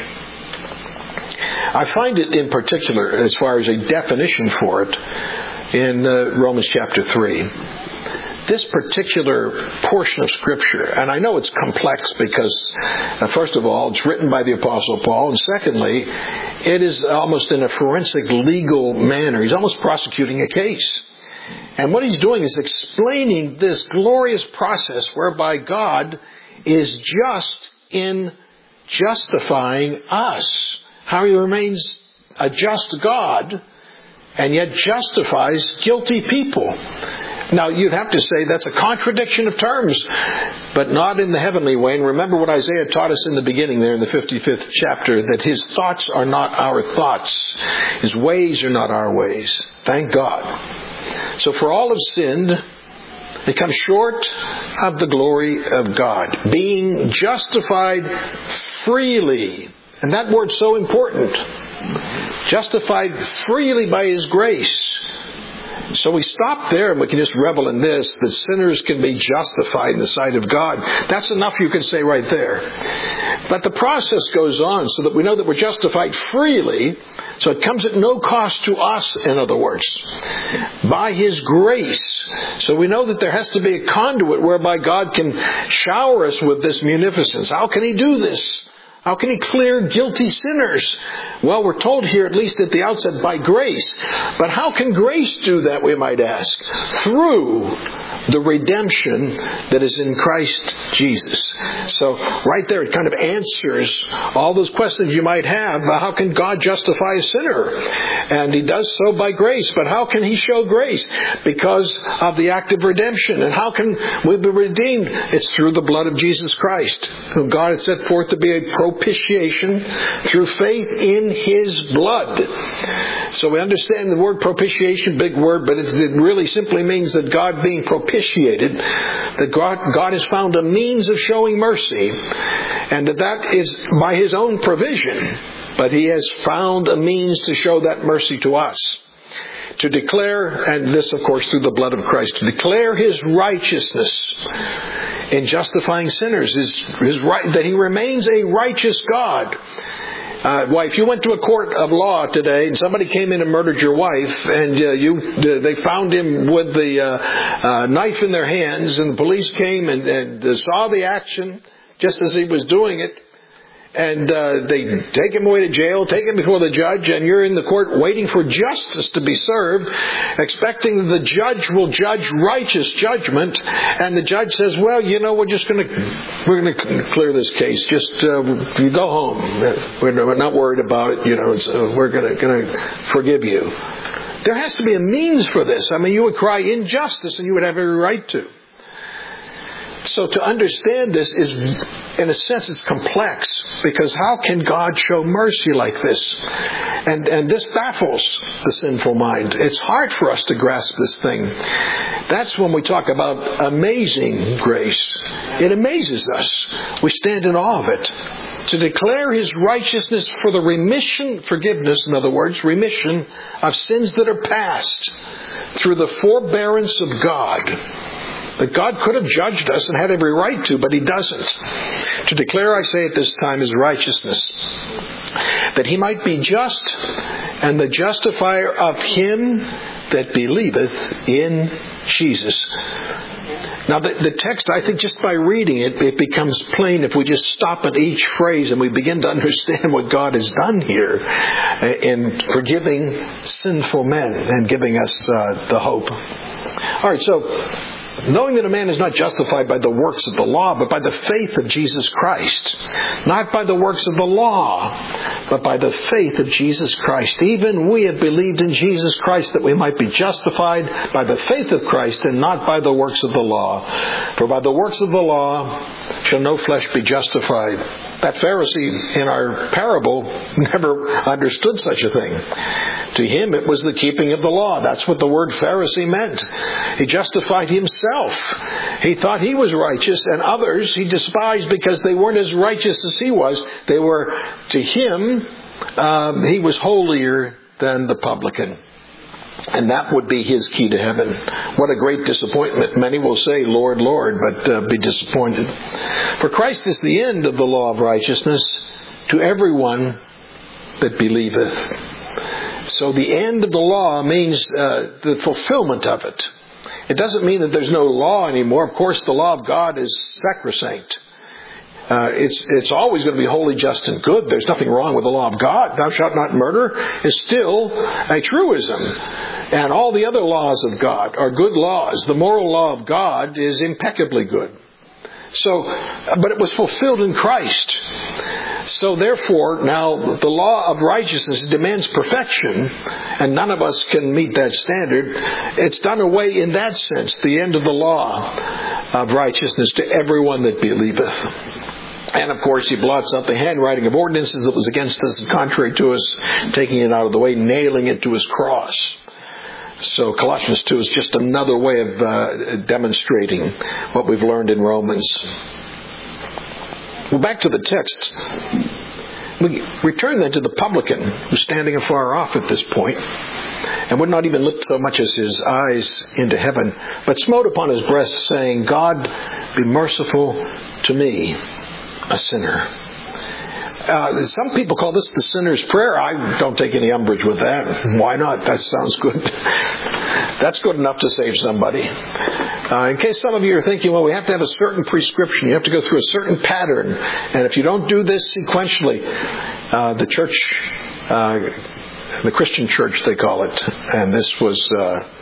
I find it in particular, as far as a definition for it, in Romans chapter 3. This particular portion of Scripture, and I know it's complex because, first of all, it's written by the Apostle Paul, and secondly, it is almost in a forensic legal manner. He's almost prosecuting a case. And what he's doing is explaining this glorious process whereby God is just in justifying us. How he remains a just God and yet justifies guilty people. Now, you'd have to say that's a contradiction of terms, but not in the heavenly way. And remember what Isaiah taught us in the beginning there in the 55th chapter, that his thoughts are not our thoughts. His ways are not our ways. Thank God. So for all have sinned, they come short of the glory of God, being justified freely. And that word's so important. Justified freely by his grace. So we stop there and we can just revel in this, that sinners can be justified in the sight of God. That's enough you can say right there. But the process goes on so that we know that we're justified freely. So it comes at no cost to us, in other words, by his grace. So we know that there has to be a conduit whereby God can shower us with this munificence. How can he do this? How can he clear guilty sinners? Well, we're told here, at least at the outset, by grace. But how can grace do that, we might ask? Through the redemption that is in Christ Jesus. So right there, it kind of answers all those questions you might have. How can God justify a sinner? And he does so by grace. But how can he show grace? Because of the act of redemption. And how can we be redeemed? It's through the blood of Jesus Christ, whom God has set forth to be a propitiation through faith in his blood. So we understand the word propitiation, big word, but it really simply means that God being propitiated, that God has found a means of showing mercy, and that is by his own provision, but he has found a means to show that mercy to us. To declare, and this of course through the blood of Christ, to declare his righteousness in justifying sinners, his right, that he remains a righteous God. Why, if you went to a court of law today and somebody came in and murdered your wife, and they found him with the knife in their hands, and the police came and saw the action just as he was doing it, and they take him away to jail, take him before the judge, and you're in the court waiting for justice to be served, expecting the judge will judge righteous judgment, and the judge says, well, we're going to clear this case. Just you go home. We're not worried about it. So we're going to forgive you. There has to be a means for this. I mean, you would cry injustice, and you would have every right to. So to understand this is, in a sense, it's complex, because how can God show mercy like this? And this baffles the sinful mind. It's hard for us to grasp this thing. That's when we talk about amazing grace. It amazes us. We stand in awe of it. To declare his righteousness for the forgiveness, in other words, remission of sins that are past through the forbearance of God. That God could have judged us and had every right to, but he doesn't. To declare, I say at this time, his righteousness, that he might be just and the justifier of him that believeth in Jesus. Now, the text, I think just by reading it, it becomes plain if we just stop at each phrase and we begin to understand what God has done here in forgiving sinful men and giving us the hope. All right, so knowing that a man is not justified by the works of the law, but by the faith of Jesus Christ. Not by the works of the law, but by the faith of Jesus Christ. Even we have believed in Jesus Christ that we might be justified by the faith of Christ and not by the works of the law. For by the works of the law shall no flesh be justified. That Pharisee in our parable never understood such a thing. To him it was the keeping of the law. That's what the word Pharisee meant. He justified himself. He thought he was righteous, and others he despised because they weren't as righteous as he was. They were, to him, he was holier than the publican. And that would be his key to heaven. What a great disappointment. Many will say, Lord, Lord, but be disappointed. For Christ is the end of the law of righteousness to everyone that believeth. So the end of the law means the fulfillment of it. It doesn't mean that there's no law anymore. Of course, the law of God is sacrosanct. It's always going to be holy, just, and good. There's nothing wrong with the law of God. Thou shalt not murder is still a truism. And all the other laws of God are good laws. The moral law of God is impeccably good. So, but it was fulfilled in Christ. So therefore, now the law of righteousness demands perfection, and none of us can meet that standard. It's done away in that sense, the end of the law of righteousness to everyone that believeth. And of course, He blots out the handwriting of ordinances that was against us and contrary to us, taking it out of the way, nailing it to His cross. So Colossians 2 is just another way of demonstrating what we've learned in Romans. Well, back to the text. We return then to the publican who's standing afar off at this point, and would not even lift so much as his eyes into heaven, but smote upon his breast, saying, God, be merciful to me, a sinner. Some people call this the sinner's prayer. I don't take any umbrage with that. Why not? That sounds good. That's good enough to save somebody. In case some of you are thinking, well, we have to have a certain prescription. You have to go through a certain pattern. And if you don't do this sequentially, the church, the Christian church, they call it, and this was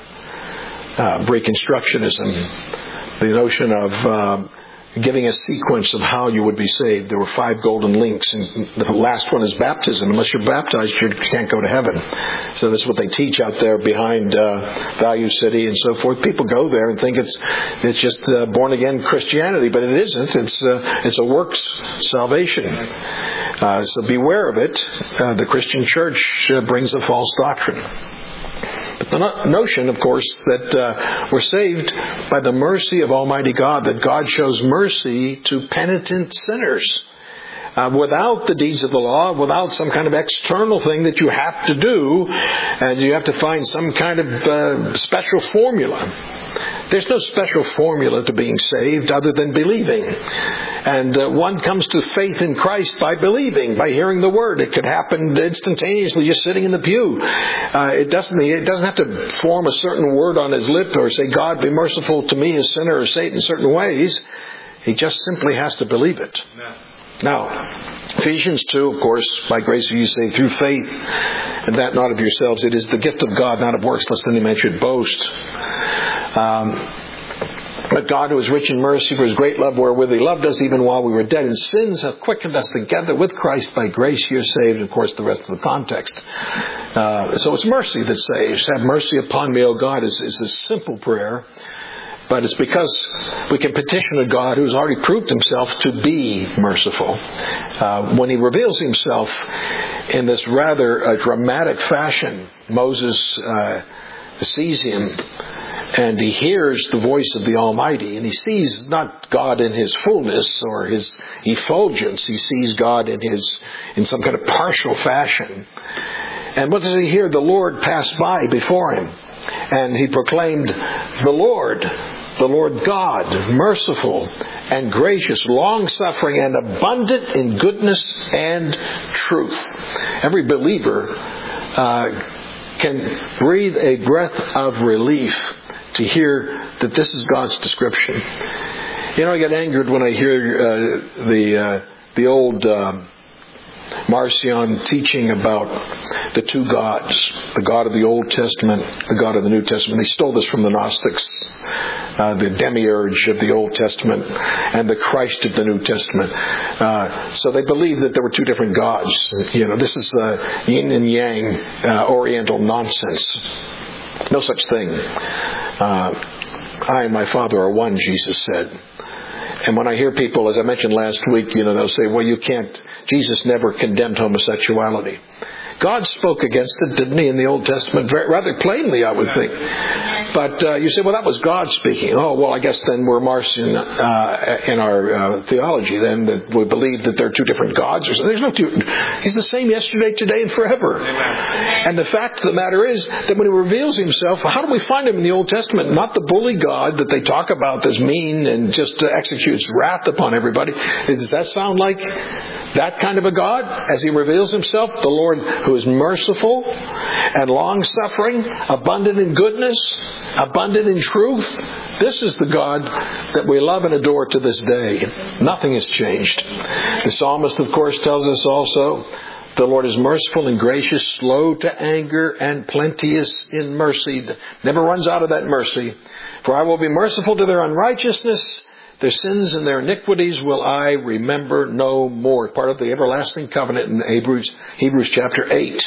Reconstructionism, the notion of giving a sequence of how you would be saved. There were 5 golden links, and the last one is baptism. Unless you're baptized, you can't go to heaven. So this is what they teach out there behind Value City and so forth. People go there and think it's just born again Christianity, but it isn't. It's a works salvation. So beware of it. The Christian church brings a false doctrine. But the notion, of course, that we're saved by the mercy of Almighty God, that God shows mercy to penitent sinners without the deeds of the law, without some kind of external thing that you have to do, and you have to find some kind of special formula. There's no special formula to being saved other than believing. And one comes to faith in Christ by believing, by hearing the Word. It could happen instantaneously just sitting in the pew. It doesn't have to form a certain word on his lip or say, God, be merciful to me, a sinner, or say it in certain ways. He just simply has to believe it. Now, Ephesians 2, of course, by grace are you saved through faith, and that not of yourselves. It is the gift of God, not of works, lest any man should boast. But God, who is rich in mercy, for His great love wherewith He loved us, even while we were dead in sins, hath quickened us together with Christ. By grace you are saved. Of course, the rest of the context. So it's mercy that saves. Have mercy upon me, O God, is a simple prayer. But it's because we can petition a God who's already proved Himself to be merciful. When He reveals Himself in this rather dramatic fashion, Moses sees Him and he hears the voice of the Almighty, and he sees not God in His fullness or His effulgence. He sees God in some kind of partial fashion. And what does he hear? The Lord passed by before him, and he proclaimed, the Lord God, merciful and gracious, long-suffering and abundant in goodness and truth. Every believer can breathe a breath of relief to hear that this is God's description. You know, I get angered when I hear the old Marcion teaching about the two gods, the God of the Old Testament, the God of the New Testament. They stole this from the Gnostics, the demiurge of the Old Testament and the Christ of the New Testament. So they believed that there were two different gods. You know, this is yin and yang, Oriental nonsense. No such thing. I and my Father are one, Jesus said. And when I hear people, as I mentioned last week, they'll say, well, you can't, Jesus never condemned homosexuality. God spoke against it, didn't He, in the Old Testament? Rather plainly, I would think. But you say, well, that was God speaking. Oh, well, I guess then we're Marcion in our theology, then, that we believe that there are two different gods. There's no two. He's the same yesterday, today, and forever. And the fact of the matter is that when He reveals Himself, how do we find Him in the Old Testament? Not the bully God that they talk about that's mean and just executes wrath upon everybody. Does that sound like that kind of a God? As He reveals Himself, the Lord who is merciful and long-suffering, abundant in goodness, abundant in truth. This is the God that we love and adore to this day. Nothing has changed. The psalmist, of course, tells us also The Lord is merciful and gracious, slow to anger, and plenteous in mercy. Never runs out of that mercy. For I will be merciful to their unrighteousness. Their sins and their iniquities will I remember no more. Part of the everlasting covenant in Hebrews chapter 8.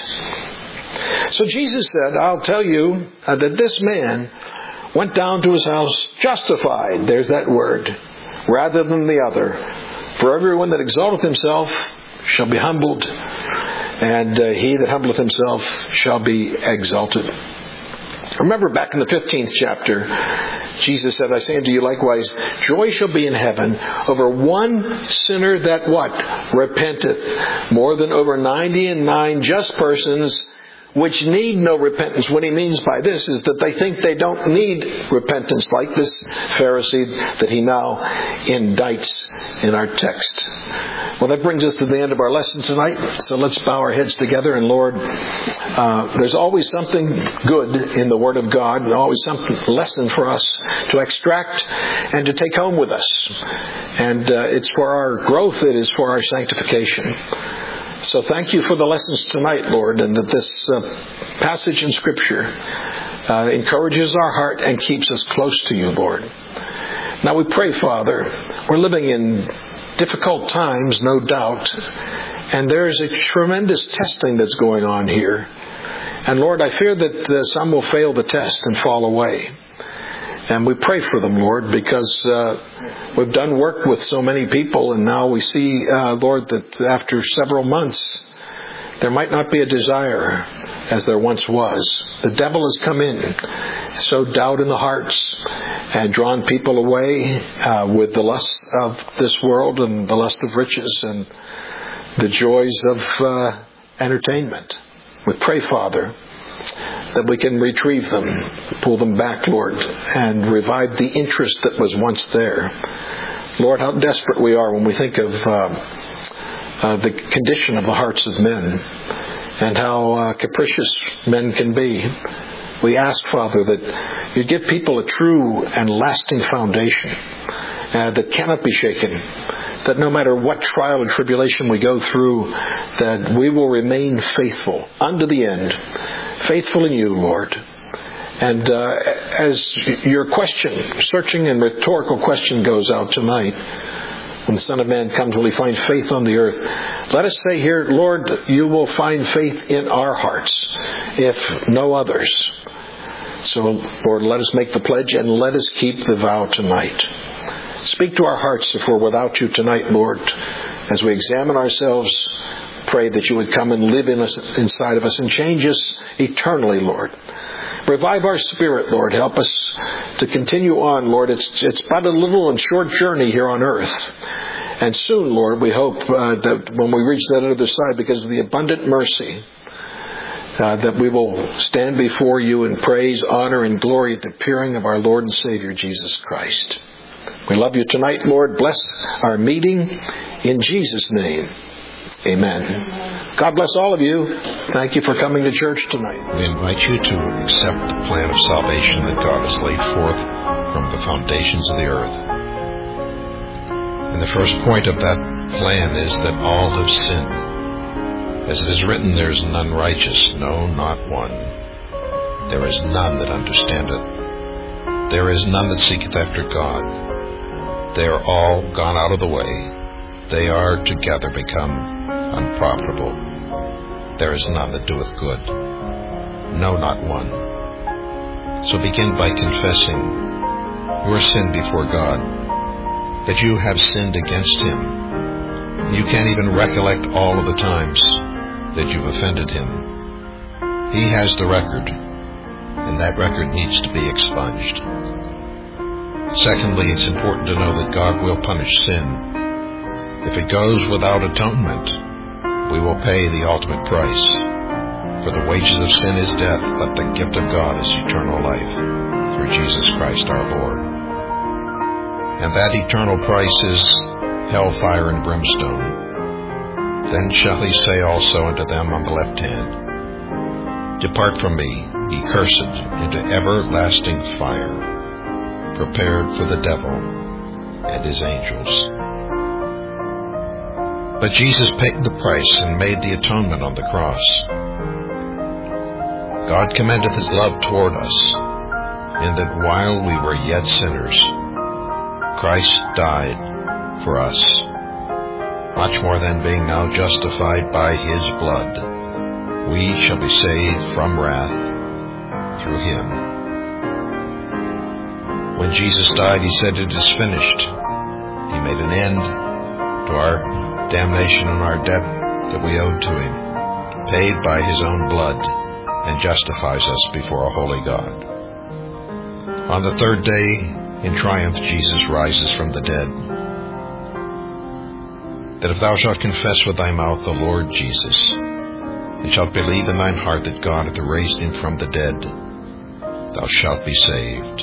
So Jesus said, I'll tell you that this man went down to his house justified. There's that word. Rather than the other. For everyone that exalteth himself shall be humbled, and he that humbleth himself shall be exalted. Remember back in the 15th chapter, Jesus said, I say unto you likewise, joy shall be in heaven over one sinner that what? Repenteth, more than over 99 just persons which need no repentance. What he means by this is that they think they don't need repentance, like this Pharisee that he now indicts in our text. Well, that brings us to the end of our lesson tonight. So let's bow our heads together. And Lord, there's always something good in the Word of God, and always some lesson for us to extract and to take home with us. And it's for our growth. It is for our sanctification. So thank you for the lessons tonight, Lord, and that this passage in Scripture encourages our heart and keeps us close to you, Lord. Now we pray, Father, we're living in difficult times, no doubt, and there's a tremendous testing that's going on here. And Lord, I fear that some will fail the test and fall away. And we pray for them, Lord, because we've done work with so many people, and now we see, Lord, that after several months, there might not be a desire as there once was. The devil has come in, sowed doubt in the hearts, and drawn people away with the lust of this world and the lust of riches and the joys of entertainment. We pray, Father, that we can retrieve them, pull them back, Lord, and revive the interest that was once there. Lord, how desperate we are when we think of the condition of the hearts of men and how capricious men can be. We ask, Father, that you give people a true and lasting foundation that cannot be shaken, that no matter what trial or tribulation we go through, that we will remain faithful unto the end, faithful in you, Lord. And as your question, searching and rhetorical question goes out tonight, when the Son of Man comes, will he find faith on the earth? Let us say here, Lord, you will find faith in our hearts, if no others. So, Lord, let us make the pledge and let us keep the vow tonight. Speak to our hearts if we're without you tonight, Lord. As we examine ourselves, pray that you would come and live in us, inside of us, and change us eternally, Lord. Revive our spirit, Lord. Help us to continue on, Lord. It's but a little and short journey here on earth. And soon, Lord, we hope that when we reach that other side, because of the abundant mercy, that we will stand before you in praise, honor, and glory at the appearing of our Lord and Savior, Jesus Christ. We love you tonight, Lord. Bless our meeting in Jesus' name. Amen. God bless all of you. Thank you for coming to church tonight. We invite you to accept the plan of salvation that God has laid forth from the foundations of the earth. And the first point of that plan is that all have sinned. As it is written, there is none righteous, no, not one. There is none that understandeth. There is none that seeketh after God. They are all gone out of the way. They are together become unprofitable. There is none that doeth good. No, not one. So begin by confessing your sin before God, that you have sinned against Him. You can't even recollect all of the times that you've offended Him. He has the record, and that record needs to be expunged. Secondly, it's important to know that God will punish sin. If it goes without atonement, we will pay the ultimate price. For the wages of sin is death, but the gift of God is eternal life through Jesus Christ our Lord. And that eternal price is hellfire and brimstone. Then shall he say also unto them on the left hand, Depart from me, ye cursed, into everlasting fire, prepared for the devil and his angels. But Jesus paid the price and made the atonement on the cross. God commendeth his love toward us, in that while we were yet sinners, Christ died for us. Much more than, being now justified by his blood, we shall be saved from wrath through him. When Jesus died, he said, "It is finished." He made an end to our damnation and our debt that we owed to him, paid by his own blood, and justifies us before a holy God. On the third day, in triumph, Jesus rises from the dead. That if thou shalt confess with thy mouth the Lord Jesus, and shalt believe in thine heart that God hath raised him from the dead, thou shalt be saved.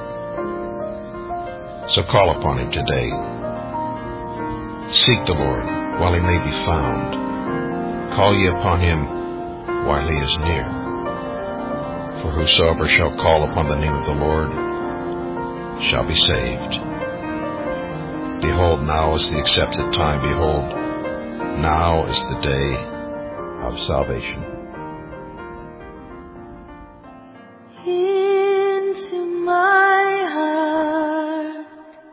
So call upon him today. Seek the Lord while he may be found. Call ye upon him while he is near. For whosoever shall call upon the name of the Lord shall be saved. Behold, now is the accepted time. Behold, now is the day of salvation. Into my heart,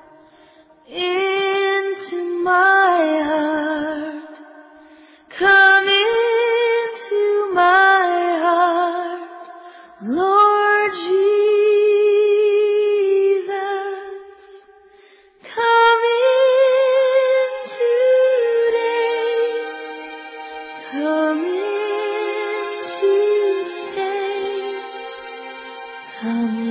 into my heart, come into my heart, Lord Jesus, come in today, come in to stay, come